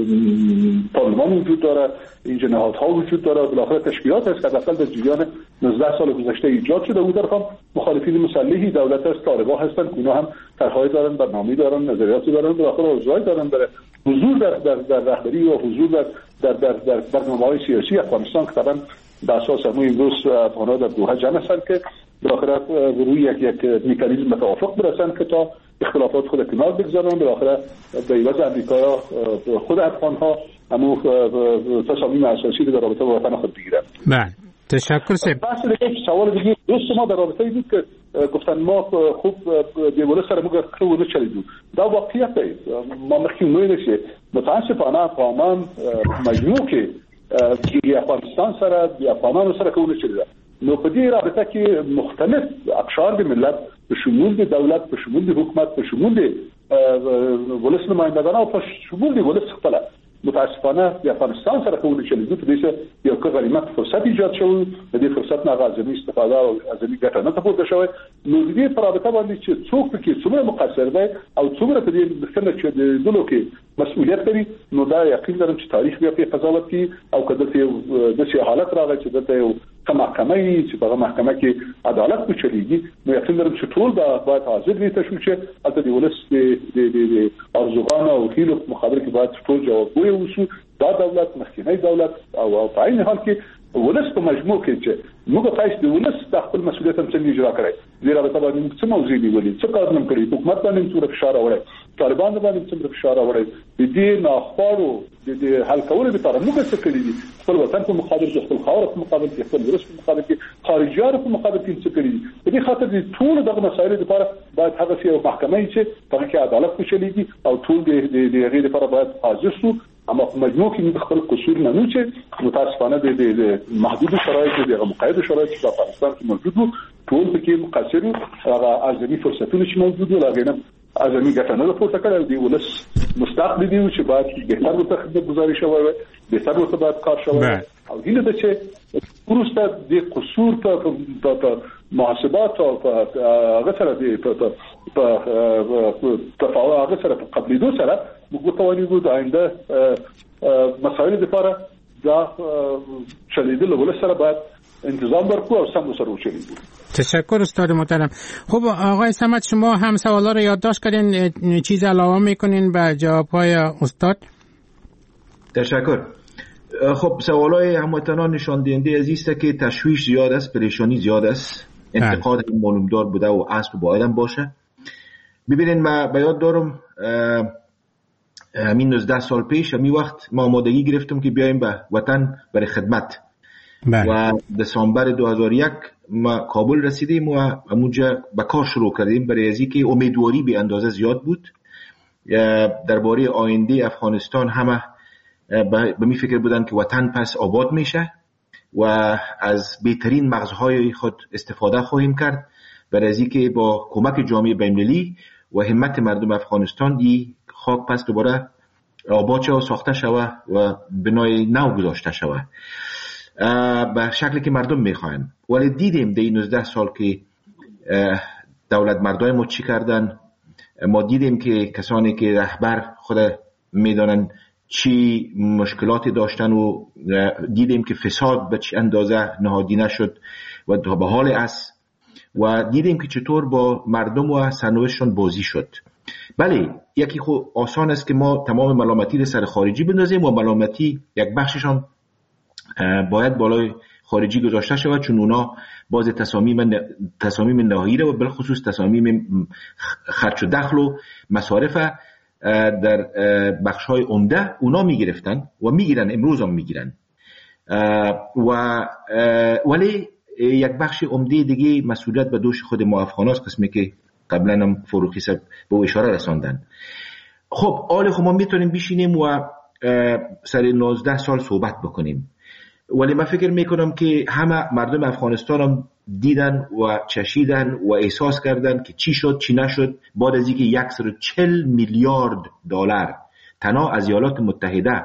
پارلمان وجود داره، اینجا نهادها وجود داره، بالاخره تشکیلات هست که حداقل در جریان نوزده سال گذشته ایجاد شده بود. هم مخالفین مسلحی دولت است، طالبان هستن که اینا هم طرح‌های دارن، برنامه‌ای دارن، نظریاتی دارن، بالاخره آرزوهایی دارن برای حضور در در در رهبری و حضور در در در در برنامه‌های سیاسی افغانستان که طبعا به اساس همون امروز افغان‌ها در دوحه جمع هستند که بالاخره روی یک یک مکانیزم توافق برسن که تا اختلافات خود کنار بگذارن. بالاخره به عوض امریکا خود افغان‌ها همون تصامیم اساسی در رابطه با وطن خود بگیرن. بله، تشکر سید. بحث دیگه سوال دیگه دوست ما در رابطه بود که گفتن ما خوب دیوله سر مگر کرو نچلیدو. دا واقعیت است. ما مخکیم نویشه متاسفانه افغانان مجموع که که افغانستان سره یا افغانان سره که نچلیده. نو په دې رابطه کې مختلف اقشار د ملت په شمول د دولت په شمول د حکومت په شمول د ولس نمایندگان او په شمول د ولس خپل متاسفانه د افغانستان سره کوم چې د دې یو غنیمت فرصت ایجاد شو، د دې فرصت نه غازمي استفاده او ازمي ګټه نه تفوت شوی. نو د دې په رابطه باندې چې څوک کې څومره مقصر دی او څومره په دې څنګه چې د دلو کې مسؤلیت لري، نو دا یقین لرم چې تاریخ بیا په قضاوت کې او کله چې د شي حالت راغی چې دته یو محکمه چې په محکمه کې عدالت وچلیږي، نو یقین لرم چې ټول دا باید حاضر وي ته شو چې البته د ولس د ارزوګان او هیلو مخابر کې باید ټول جواب ووسو. دا دولت مخکینی دولت او په عین حال کې ولس په مجموع کې چې موږ تاسو د ولس د خپل مسؤلیت هم څنګه اجرا کړی، زیرا به تاسو څه موضوع نیولې، څه کار نم کړی، حکومت باندې څومره فشار راوړی، طالبان باندې څومره فشار راوړی، د دې ناخوارو د دې حل کولو لپاره موږ څه کړی دي، خپل وطن په مقابل کې، خپل خاور په مقابل کې، خپل ولس په مقابل کې، خارجيانو په مقابل کې څه کړی دي. په دې خاطر د ټول دغه مسایل لپاره باید هغه یو محکمه چې په کې عدالت وشلېږي او ټول د د غیر لپاره باید حاضر شو. اما مجموع کې خپل قصور نه نو چې متاسفانه د محدود شرایط د مقید شرایط په افغانستان کې موجود وو، ټول پکې مقصر هغه ازمي فرصتونه چې موجود وو لاغینه ازمي ګټه نه پورته کړل دی. ولس مستقبل دی چې باید بهتر ورته خدمت گزارش شوی، بهتر ورته باید کار شوی او هیله ده چې ورسته د قصور په محاسبات او په هغه سره د په تفاوض هغه سره په قبلېدو سره موږ توانیږو د آینده مسایل لپاره دا چلیدل ولس سره باید انتظام برکو او سم سره وچلیږو. تشکر استاد محترم. خب آقای صمد، شما هم سوالا رو یادداشت کردین، چیز علاوه میکنین به جوابهای استاد؟ تشکر. خب سوالای هموطنان نشان دهنده از است که تشویش زیاد است، پریشانی زیاد است، انتقاد معلومدار بوده و اصل باید هم باشه. ببینین ما به یاد دارم همین نوزده سال پیش همین وقت ما آمادگی گرفتم که بیایم به وطن برای خدمت بله. و دسامبر دو هزار و یک ما کابل رسیدیم و اونجا به کار شروع کردیم برای ازی که امیدواری به اندازه زیاد بود درباره آینده افغانستان. همه به می فکر بودن که وطن پس آباد میشه و از بهترین مغزهای خود استفاده خواهیم کرد برای ازی که با کمک جامعه بین‌المللی و همت مردم افغانستان دی خاک پس دوباره آباد شود و ساخته شود و بنای نو گذاشته شود به شکلی که مردم میخواین. ولی دیدیم در این نوزده سال که دولت مردای ما چی کردن. ما دیدیم که کسانی که رهبر خود میدانن چی مشکلاتی داشتن و دیدیم که فساد به چه اندازه نهادینه شد و به حال است و دیدیم که چطور با مردم و سرنوشتشون بازی شد. بله یکی خود آسان است که ما تمام ملامتی رو سر خارجی بندازیم و ملامتی یک بخششان باید بالای خارجی گذاشته شود، چون اونا باز تصامیم تصامیم نهایی و بالخصوص تصامیم خرج و دخل و مصارف در بخش‌های عمده اونا میگرفتن و میگیرن، امروز هم میگیرن. و ولی یک بخش عمده دیگه مسئولیت به دوش خود ما افغاناست، قسمی که قبلا هم فروخی صاحب به اشاره رساندن. خب آله خب ما میتونیم بشینیم و سر نوزده سال صحبت بکنیم، ولی من فکر میکنم که همه مردم افغانستان هم دیدن و چشیدن و احساس کردن که چی شد چی نشد بعد از اینکه صد و چهل میلیارد دلار تنها از ایالات متحده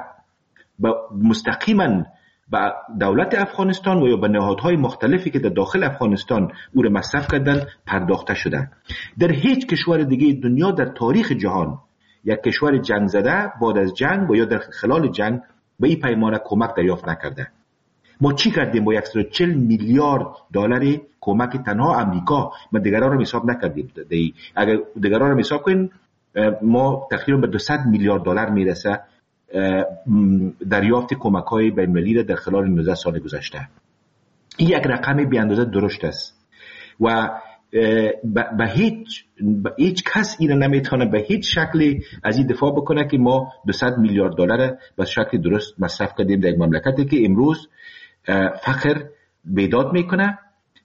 مستقیما به دولت افغانستان و یا به نهادهای مختلفی که در داخل افغانستان او را مصرف کردن پرداخته شده. در هیچ کشور دیگه دنیا در تاریخ جهان یک کشور جنگ زده بعد از جنگ و یا در خلال جنگ به این پیمانه کمک دریافت نکرده. ما چی کردیم با صد و چهل میلیارد دلار کمک تنها امریکا؟ ما دیگران رو حساب نکردیم. اگر دیگران رو حساب کنیم ما تقریبا به دویست میلیارد دلار میرسه دریافت کمک‌های بین‌المللی در خلال نوزده سال گذشته. این یک رقم بی اندازه درشت است و به هیچ به هیچ کس این نمیتونه به هیچ شکلی از این دفاع بکنه که ما دویست میلیارد دلار به شکل درست مصرف کردیم در یک مملکتی که امروز فقر بیداد میکنه،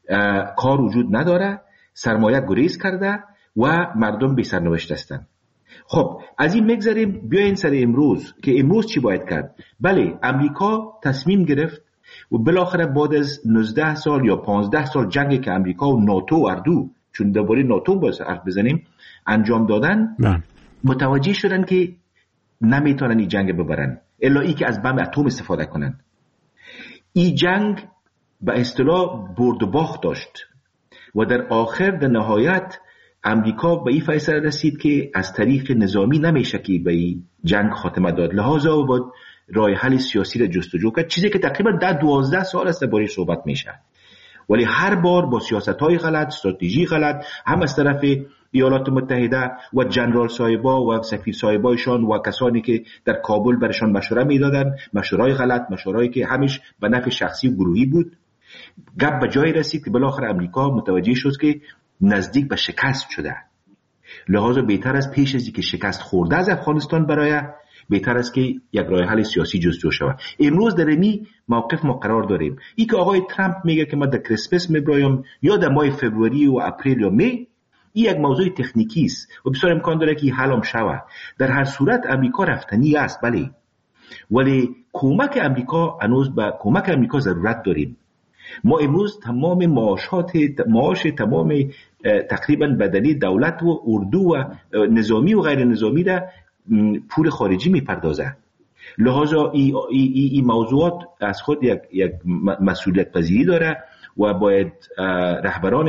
کار وجود نداره، سرمایه گریز کرده و مردم بی سرنوشت هستند. خب از این میگذاریم بیاین سر امروز که امروز چی باید کرد. بله امریکا تصمیم گرفت و بالاخره بعد از نوزده سال یا پانزده سال جنگی که امریکا و ناتو و اردو، چون درباره ناتو باید حرف بزنیم، انجام دادن نه. متوجه شدن که نمیتونن این جنگ ببرن الا ای که از بم اتم استفاده کنن. این جنگ به اصطلاح برد و باخت داشت و در آخر در نهایت امریکا به این فیصله رسید که از طریق نظامی نمیشه که به این جنگ خاتمه داد، لحاظا باید راه حل سیاسی را جستجو کرد، چیزی که تقریبا ده دوازده سال است درباره صحبت میشه. ولی هر بار با سیاست‌های غلط، استراتژی غلط، هم از طرف ایالات متحده و جنرال صاحبا و سفیر صاحبایشان و کسانی که در کابل برشان مشوره میدادن، مشوره‌های غلط، مشوره‌ای که همیش به نفع شخصی و گروهی بود، گپ به جای رسید که بالاخره امریکا متوجه شد که نزدیک به شکست شده. لحاظا بهتر است پیش از اینکه شکست خورده از افغانستان برای بهتر است که یک راه حل سیاسی جستجو شود. امروز در این موقف ما قرار داریم. ای که آقای ترامپ میگه که ما در کریسمس میبرایم یا در ماه فوریه و اپریل یا می، این یک موضوع تکنیکی است و بسیار امکان داره که حل هم شود. در هر صورت امریکا رفتنی است بله، ولی کمک امریکا هنوز به کمک امریکا ضرورت داریم. ما امروز تمام معاشات معاش تمام تقریبا بدنی دولت و اردو و نظامی و غیر نظامی را پول خارجی میپردازه. لحاظا این ای ای موضوعات از خود یک یک مسئولیت پذیری داره و باید رهبران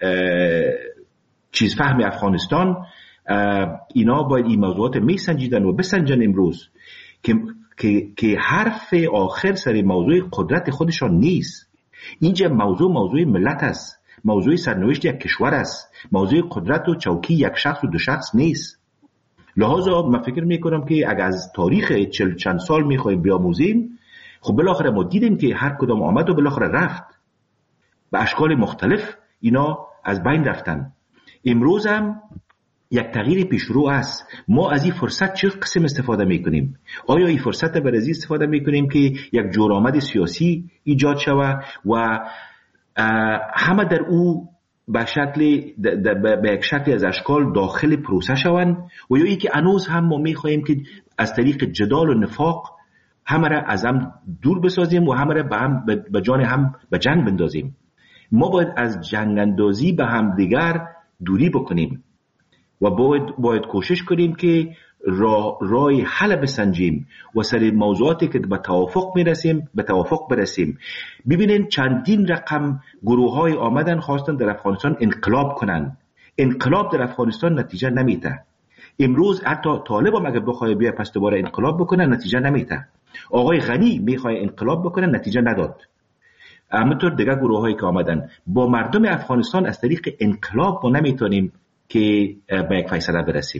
چیز فهم افغانستان اینا باید این موضوعات میسنجیدن و بسنجن امروز که که که حرف آخر سر موضوع قدرت خودشان نیست. اینجا موضوع موضوع ملت است، موضوع سرنوشت یک کشور است، موضوع قدرت و چوکی یک شخص و دو شخص نیست. لحاظا من فکر میکنم که اگر از تاریخ چل چند سال میخوایم بیاموزیم، خب بالاخره ما دیدیم که هر کدام آمد و بالاخره رفت به اشکال مختلف، اینا از بین رفتن. امروز هم یک تغییر پیشرو است. ما از این فرصت چه قسم استفاده میکنیم؟ آیا این فرصت بر از استفاده میکنیم که یک جورآمد سیاسی ایجاد شود و همه در او به شکل به یک شکل از اشکال داخل پروسه شوند، و یا ای که هنوز هم ما میخواهیم که از طریق جدال و نفاق همه را از هم دور بسازیم و همه را به هم به جان هم به جنگ بندازیم. ما باید از جنگ اندازی به هم دیگر دوری بکنیم و باید باید کوشش کنیم که راه راه حل بسنجیم و سر موضوعاتی که به توافق میرسیم به توافق برسیم. ببینین چندین رقم گروه‌های آمدن خواستن در افغانستان انقلاب کنن. انقلاب در افغانستان نتیجه نمیده. امروز حتی طالب هم اگر بخواد بیا پس دوباره انقلاب بکنه نتیجه نمیده. آقای غنی میخواد انقلاب بکنه نتیجه نداد. همینطور دیگه گروه‌هایی که آمدن. با مردم افغانستان از طریق انقلاب ما نمیتونیم که به یک فیصله برسیم.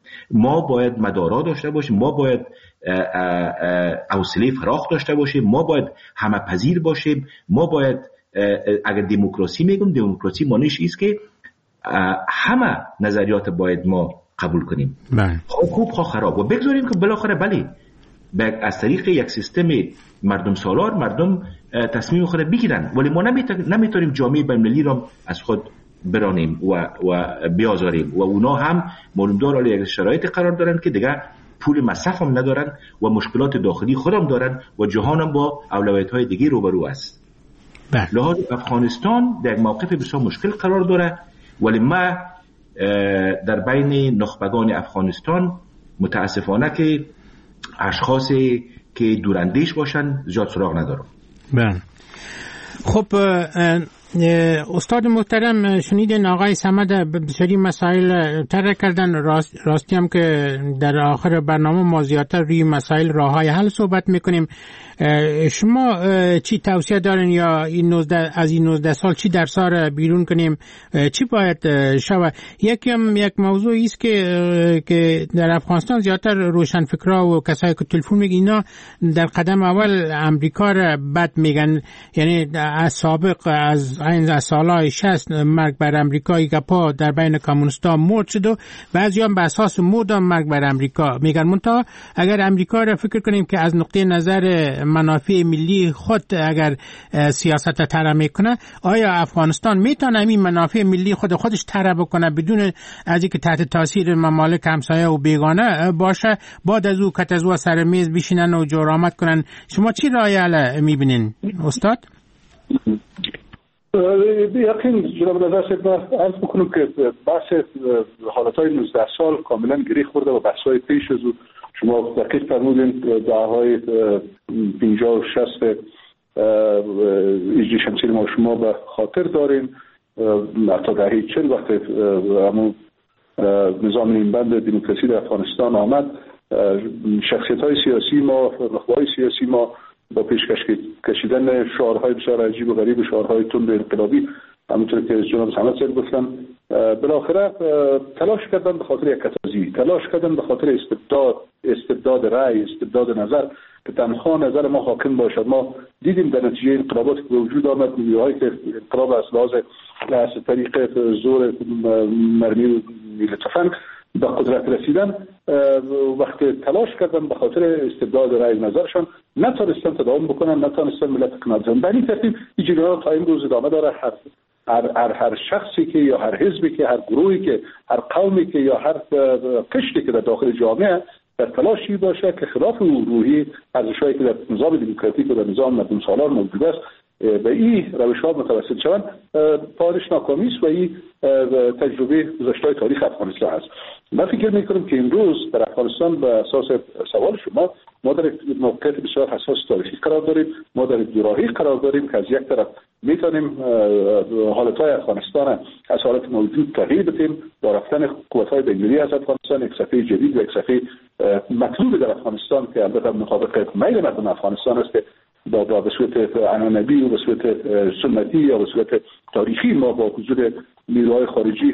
ما باید مدارا داشته باشیم، ما باید حوصله فراخ داشته باشیم، ما باید همه پذیر باشیم، ما باید اگر دموکراسی میگم دموکراسی معنیش است که همه نظریات باید ما قبول کنیم، خوب خوب خواه خراب، و بگذاریم که بالاخره بله از طریق یک سیستم مردم سالار مردم تصمیم خود بگیرن، ولی ما نمیتونیم جامعه بین‌المللی را از خود برانیم و و بیازاریم و اونا هم معلومدار علی یک شرایط قرار دارن که دیگه پول مصرف هم ندارن و مشکلات داخلی خودم دارن و جهان هم با اولویت‌های دیگه روبرو است. لحاظ افغانستان در موقف بسیار مشکل قرار داره، ولی ما در بین نخبگان افغانستان متاسفانه که اشخاصی که دوراندیش باشن زیاد سراغ ندارم. بله. خب استاد محترم شنیدین آقای صمد بسیاری مسائل طرح کردن، راست، راستی هم که در آخر برنامه ما زیادتر روی مسائل راههای حل صحبت میکنیم. شما چی توصیه دارین یا این نوزده از این نوزده سال چی درس‌ها را بیرون کنیم، چی باید شود؟ یکی هم یک موضوعی است که که در افغانستان زیادتر روشنفکرا و کسایی که تلفن میگن اینا در قدم اول امریکا را بد میگن، یعنی از سابق از این سالهای شصت مرگ بر امریکایی که پا در بین کمونیستا مرد شد و بعضی هم به اساس مرد مرگ بر امریکا میگن. منتها اگر امریکا را فکر کنیم که از نقطه نظر منافع ملی خود اگر سیاست طرح میکنه، آیا افغانستان میتونه این منافع ملی خود خودش طرح بکنه بدون از اینکه تحت تاثیر ممالک همسایه و بیگانه باشه، بعد از او کت از او سر میز بشینن و جرامت کنن؟ شما چی رأی میبینین استاد؟ یقین جناب نظر صاحب عرض بکنم که بحث حالتهای نوزده سال کاملا گره خورده و بحث‌های پیش از او شما دقیق فرمودین دعاهای پنجاه و شصت ایجی شمسی ما شما به خاطر دارین، حتی دهه چل وقت همون نظام نیمبند دموکراسی در افغانستان آمد، شخصیت‌های سیاسی ما، نخبه‌های سیاسی ما با پیشکش کشیدن شعارهای بسیار عجیب و غریب و شعارهای تند انقلابی، همونطور که جناب صمد صاحب گفتن، بالاخره تلاش کردن به خاطر یک کتازی، تلاش کردن به خاطر استبداد، استبداد رأی، استبداد نظر که تنها نظر ما حاکم باشد. ما دیدیم در نتیجه انقلاباتی که به وجود آمد، نیروهایی که انقلاب از لحاظ از طریق زور مرمی و نیل تفنگ به قدرت رسیدن، وقتی تلاش کردن به خاطر استبداد رأی نظرشان نتونستن تداوم بکنن، نتونستن ملت اقناع کنن. در این ترتیب این جریان تا امروز ادامه داره. هر هر هر, هر شخصی که یا هر حزبی که، هر گروهی که، هر قومی که یا هر قشری که در داخل جامعه در تلاشی باشه که خلاف روحی ارزش‌هایی که در نظام دموکراتیک و در نظام مردم سالار موجود است به این روش‌ها متوسل شوند، پاداش ناکامی است و این تجربه گذشته تاریخ افغانستان است. من فکر می‌کنم که امروز در افغانستان به اساس سوال شما ما در موقعیت بسیار حساس تاریخی قرار داریم، ما در دوراهی قرار داریم که از یک طرف میتونیم حالتهای افغانستان از حالت موجود تغییر بدیم با رفتن قوت‌های بین‌المللی از افغانستان، یک صفحه جدید و یک صفحه مطلوب در افغانستان که البته مطابق میل مردم افغانستان است که با با به صورت عنعنوی و به صورت سنتی یا به صورت تاریخی ما با حضور نیروهای خارجی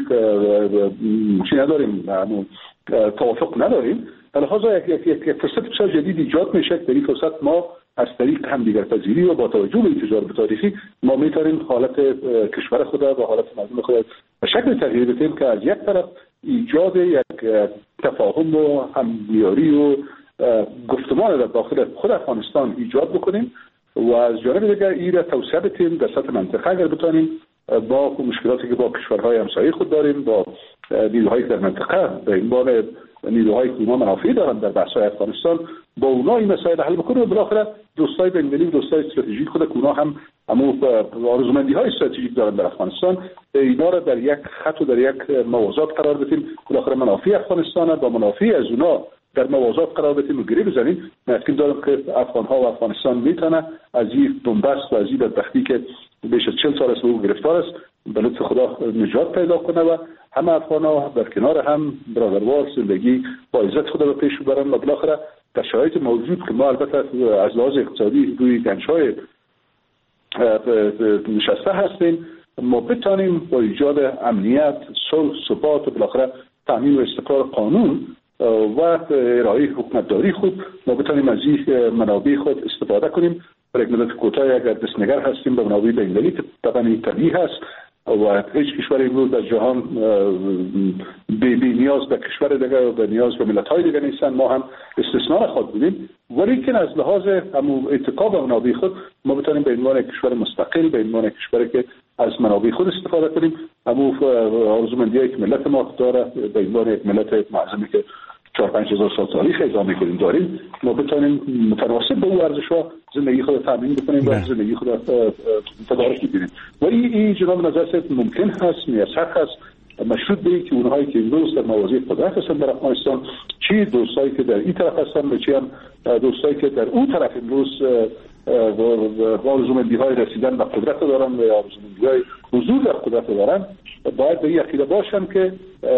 چی نداریم، توافق نداریم. در لحاظ یک یک فرصت بسیار جدید ایجاد میشه. در این فرصت ما از طریق همدیگرپذیری و با توجه به این تجارب تاریخی ما میتونیم حالت کشور خود و حالت مردم خود به شکل تغییر بدیم که از یک طرف ایجاد یک تفاهم و همدیاری و گفتمان در داخل خود افغانستان ایجاد بکنیم و از جانب دیگر این را توسعه بدیم در سطح منطقه اگر بتانیم با مشکلاتی که با کشورهای همسایه خود داریم، با نیروهایی در منطقه به عنوان نیروهایی که اونا منافعی دارن در بحث‌های افغانستان با اونا این مسائل حل بکنیم و بالاخره دوستای بین‌المللی و دوستای استراتژیک خود که اونا هم همو آرزومندی‌های استراتژیک دارن در افغانستان، اینا را در یک خط و در یک موازات قرار بدیم. بالاخره منافع افغانستان با منافع از اونا در موازات قرار بدیم و گره بزنیم. من فکر دارم که افغان‌ها و افغانستان میتونه از این بنبست و از این بدبختی که بیش از چهل سال است به او گرفتار است به لطف خدا نجات پیدا کنه و همه افغان‌ها در کنار هم برادروار زندگی با عزت خود به پیش ببرن و بالاخره در شرایط موجود که ما البته از لحاظ اقتصادی روی گنج‌های نشسته هستیم، ما بتانیم با ایجاد امنیت، صلح، ثبات و بالاخره تامین و استقرار قانون و ارائه حکومتداری خود ما بتانیم از این منابع خود استفاده کنیم. برای مدت کوتاه اگر دستنگر هستیم به منابع بین‌المللی طبعا طبیعی هست و هیچ کشور امروز در جهان بی, بی نیاز به کشور دیگر و به نیاز به ملت‌های دیگر نیستن. ما هم استثناء خود بودیم، ولی که از لحاظ همون اتکا به منابع خود ما بتانیم به عنوان کشور مستقل، به عنوان کشوری که از منابع خود استفاده کنیم، همون آرزومندی‌هایی که ملت ما داره به عنوان یک ملت معظمی که چهار پنج هزار سال تاریخ ادامه کنیم داریم، ما بتانیم متناسب به اون ارزش‌ها زندگی خود تامین بکنیم و زندگی خود تدارک بگیریم. و این این جناب نظر ممکن هست، میسر هست، مشروط به که اونهایی که امروز در مواضع قدرت هستن در افغانستان، چی دوستایی که در این طرف هستن و چی هم دوستایی که در اون طرف امروز با آرزومندی‌های رسیدن به قدرت دارن و آرزومندی‌های حضور در قدرت دارن، باید به این عقیده باشن که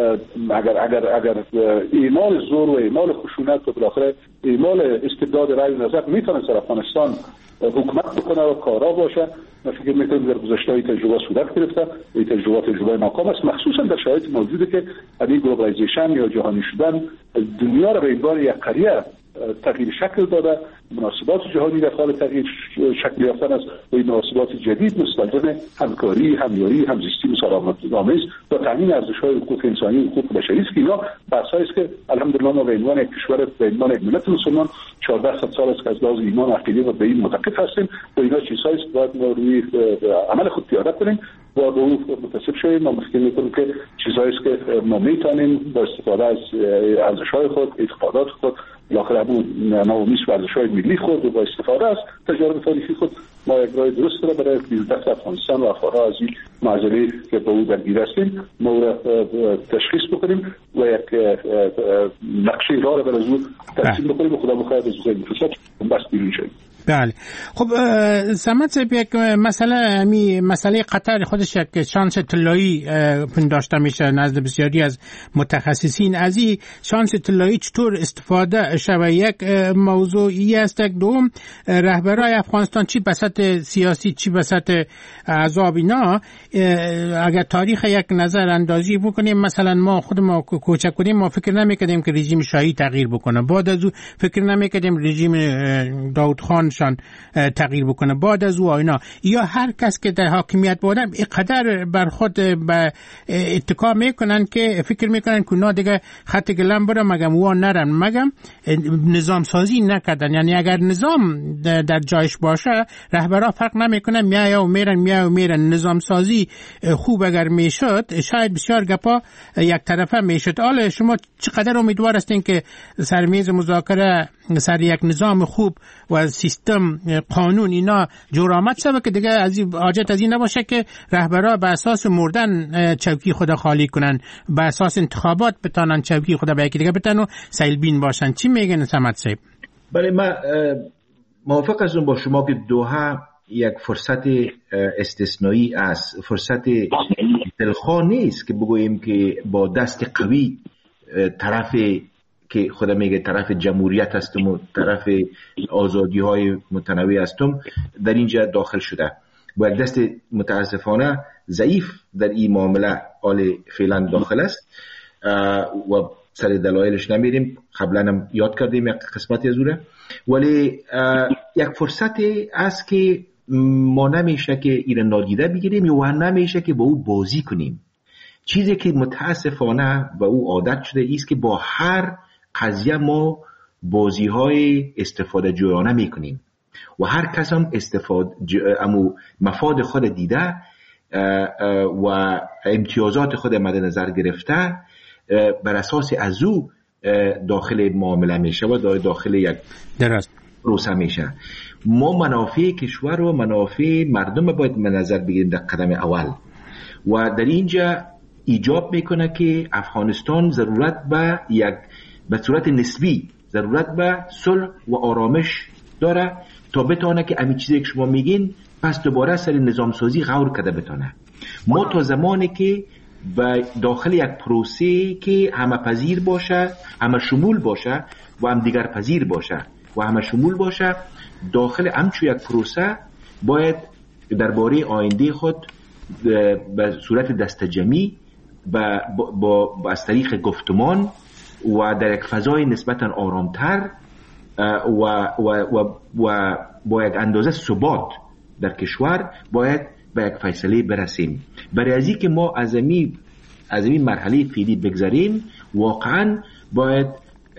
اگر اگر اگر اعمال زور و اعمال خشونت و بالاخره اعمال استبداد رأی و نظر میتونه در افغانستان حکومت بکنه و کارا باشه. من فکر میکنم در گذشته های تجربه صورت گرفته، این تجربه تجربه ناکام است، مخصوصا در شرایط موجوده که این گلوبالایزیشن یا جهانی شدن دنیا را به عنوان یک قریه تغییر شکل داده. مناسبات جهانی در حال تغییر شکل یافتن است و این مناسبات جدید مستلزم همکاری، همیاری، همزیستی مسالمت‌آمیز و تامین ارزش‌های حقوق انسانی و حقوق بشری است که اینا بحثایی است که الحمدلله ما به عنوان یک کشور، به عنوان یک ملت مسلمان چهارده سال است که از لحاظ ایمان و عقیده و به این معتقد هستیم و اینا چیزهایی است که باید ما روی عمل خود پیاده کنیم و به اون متصف شویم. ما فکر می‌کنیم که چیزهایی است که ما می‌تونیم با استفاده از ارزش‌های خود، اعتقادات خود، بالاخره همون نوامیس و ارزش‌های ملی خود و با استفاده از تجارب تاریخی خود ما یک راه درست را برای بیرون‌دست افغانستان و افغان‌ها از این معضله که با او درگیر هستیم ما را تشخیص بکنیم و یک نقشه راه را برای او ترسیم بکنیم و خدا بخواهد از او فرصت بس بیرون شویم. بله. خب سمت صاحب یک مسئله می مسئله قطر خودش یک شانس طلایی پنداشته میشه نزد بسیاری از متخصصین. از این شانس طلایی چطور استفاده شود یک موضوعی است. یک دوم رهبرای افغانستان چی بساط سیاسی چی بساط عذاب اینا اگر تاریخ یک نظر اندازی بکنیم، مثلا ما خود ما کوچک کنیم ما فکر نمیکردیم که رژیم شاهی تغییر بکنه، بعد از او فکر نمیکردیم رژیم داود خان شان تغییر بکنه، بعد از او اینا یا هر کس که در حاکمیت بودن اینقدر بر خود به اتکا میکنن که فکر میکنن که اونا دیگه خط گلم برم مگم او نرن مگم نظام سازی نکردن. یعنی اگر نظام در جایش باشه رهبرا فرق نمیکنه، میای و میرن میای و میرن. نظام سازی خوب اگر میشد شاید بسیار گپا یک طرفه میشد. حالا شما چقدر امیدوار هستین که سر میز مذاکره سر یک نظام خوب و سیستم قانون اینا جور آمد شود که دیگه از این حاجت از این نباشه که رهبرا به اساس مردن چوکی خود خالی کنن، به اساس انتخابات بتانن چوکی خود به یکی دیگه بتانن و سیلبین باشن. چی میگن سمت صاحب؟ بله من موافق هستم با شما که دوحه یک فرصت استثنایی است، فرصت دلخواه نیست که بگوییم که با دست قوی طرف که خدا میگه طرف جمهوریت هستم و طرف آزادی های متنوع هستم در اینجا داخل شده و یک دست متاسفانه ضعیف در این معامله آل فعلا داخل است و سر دلایلش نمیریم، قبلا هم یاد کردیم یک قسمتی از اونه، ولی یک فرصت است که ما نمیشه که این نادیده بگیریم یا نمیشه که با او بازی کنیم. چیزی که متاسفانه با او عادت شده ایست که با هر قضیه ما بازی های استفاده جویانه میکنیم و هر کس هم استفاده امو مفاد خود دیده و امتیازات خود مد نظر گرفته بر اساس از او داخل معامله میشه و داخل یک درست پروسه میشه. ما منافع کشور و منافع مردم باید به نظر بگیریم در قدم اول و در اینجا ایجاب میکنه که افغانستان ضرورت به یک به صورت نسبی ضرورت به صلح و آرامش داره تا بتونه که همین چیزی که شما میگین پس دوباره سر نظام سازی غور کرده بتونه. ما تا زمانی که به داخل یک پروسه که همه پذیر باشه، همه شمول باشه و هم دیگر پذیر باشه و همه شمول باشه، داخل همچو یک پروسه باید درباره آینده خود به صورت دستجمعی با با با از طریق گفتمان و در یک فضای نسبتا آرامتر و, و, و, و با یک اندازه ثبات در کشور باید به یک فیصله برسیم. برای از این که ما از این از این مرحله فعلی بگذریم، واقعا باید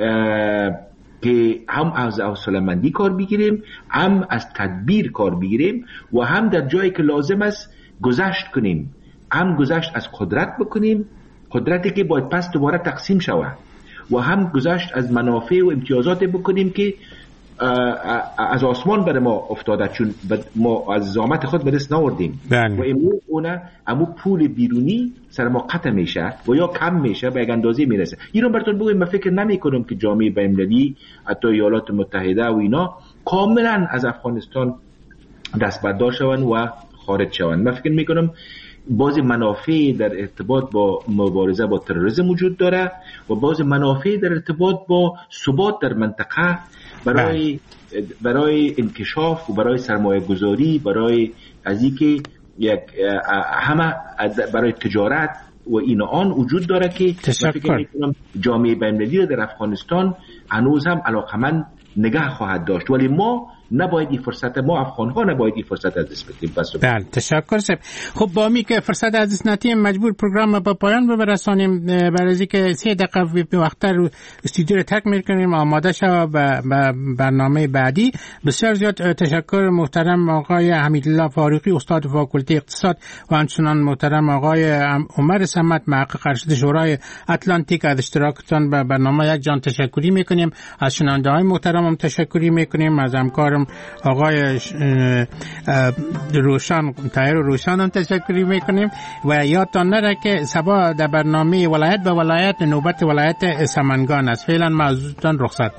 که هم از حوصله‌مندی کار بگیریم، هم از تدبیر کار بگیریم و هم در جایی که لازم است گذشت کنیم، هم گذشت از قدرت بکنیم، قدرتی که باید پس دوباره تقسیم شود، و هم گذشت از منافع و امتیازات بکنیم که از آسمان بر ما افتاده، چون ما از زحمت خود به دست ناوردیم و امو اونه امو پول بیرونی سر ما قطع میشه و یا کم میشه به یک اندازه میرسه. اینو براتون بگم، من فکر نمی کنم که جامعه بین‌المللی حتی ایالات متحده و اینا کاملا از افغانستان دست بردار شون و خارج شون. من فکر میکنم بعضی منافع در ارتباط با مبارزه با تروریسم وجود داره و بعضی منافع در ارتباط با ثبات در منطقه برای برای انکشاف و برای سرمایه گذاری، برای از اینکه یک همه برای تجارت و این آن وجود داره که فکر می‌کنم جامعه بین‌المللی در افغانستان هنوز هم علاقمند نگاه خواهد داشت، ولی ما نباید این فرصت، ما افغان ها نباید این فرصت از دست بدیم. بله تشکر صاحب. خب با می که فرصت از دست ندیم مجبور پروگرام به پایان برسانیم، برای اینکه سه دقیقه وقت‌تر استودیو رو تکمیل کنیم آماده شو به برنامه بعدی. بسیار زیاد تشکر محترم آقای حمیدالله فاروقی استاد فاکولته اقتصاد و همچنان محترم آقای عمر صمد محقق ارشد شورای اتلانتیک از اشتراکتان به برنامه یک جان تشکری میکنیم. از شنونده‌های محترم هم تشکری میکنیم، از همکارم آقای روشن طاهر روشن هم تشکری میکنیم و یادتان نره که صبح در برنامه ولایت به ولایت نوبت ولایت سمنگان است. فعلا معذورتان رخصت.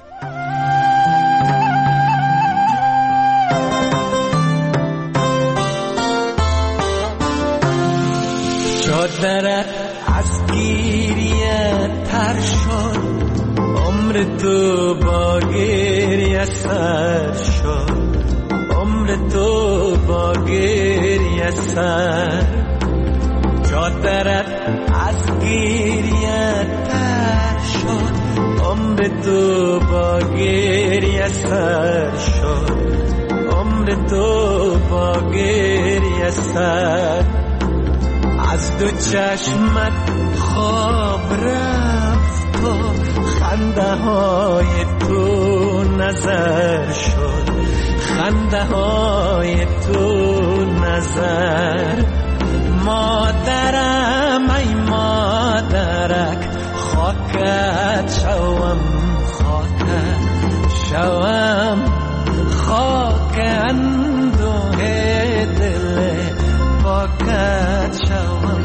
چادرت از گریه تر شد، عمر تو با گریه سر شد، عمر تو با گریه سر. چادرت از گریه تر شد، عمر تو با گریه سر شد، عمر تو با گریه سر. از دو چشمت خواب رفت و خنده های تو نظر شد، خنده های تو نظر. مادرم ای مادرک خاکت شوم، خاکت شوم، خاک اندوه دل پاکت شوم.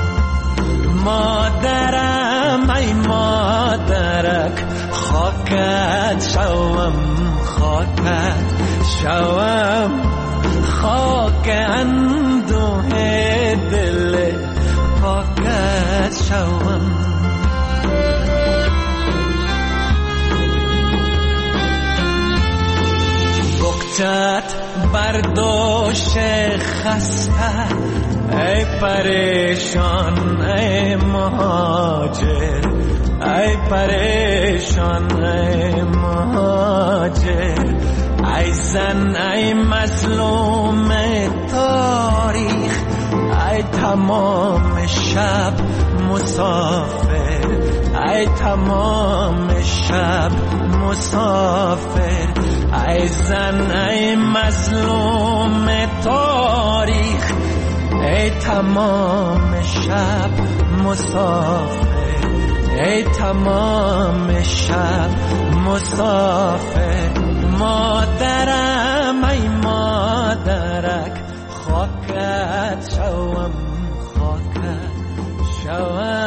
مادرم ای مادرک خاکت شوم، خاکت شوم، خاک اندوه دل پاکت شوم. بکچت برداشت خسته ای پریشان ای مهاجر، ای پریشان ای مهاجر. ای زن ای مظلوم تاریخ، ای تمام شب مسافر، ای تمام شب مسافر. ای زن ای مظلوم تاریخ، ای تمام شب مسافر، ای تمام شب مسافر. مادرم ای مادرک خاکت شوم، خاکت شوم.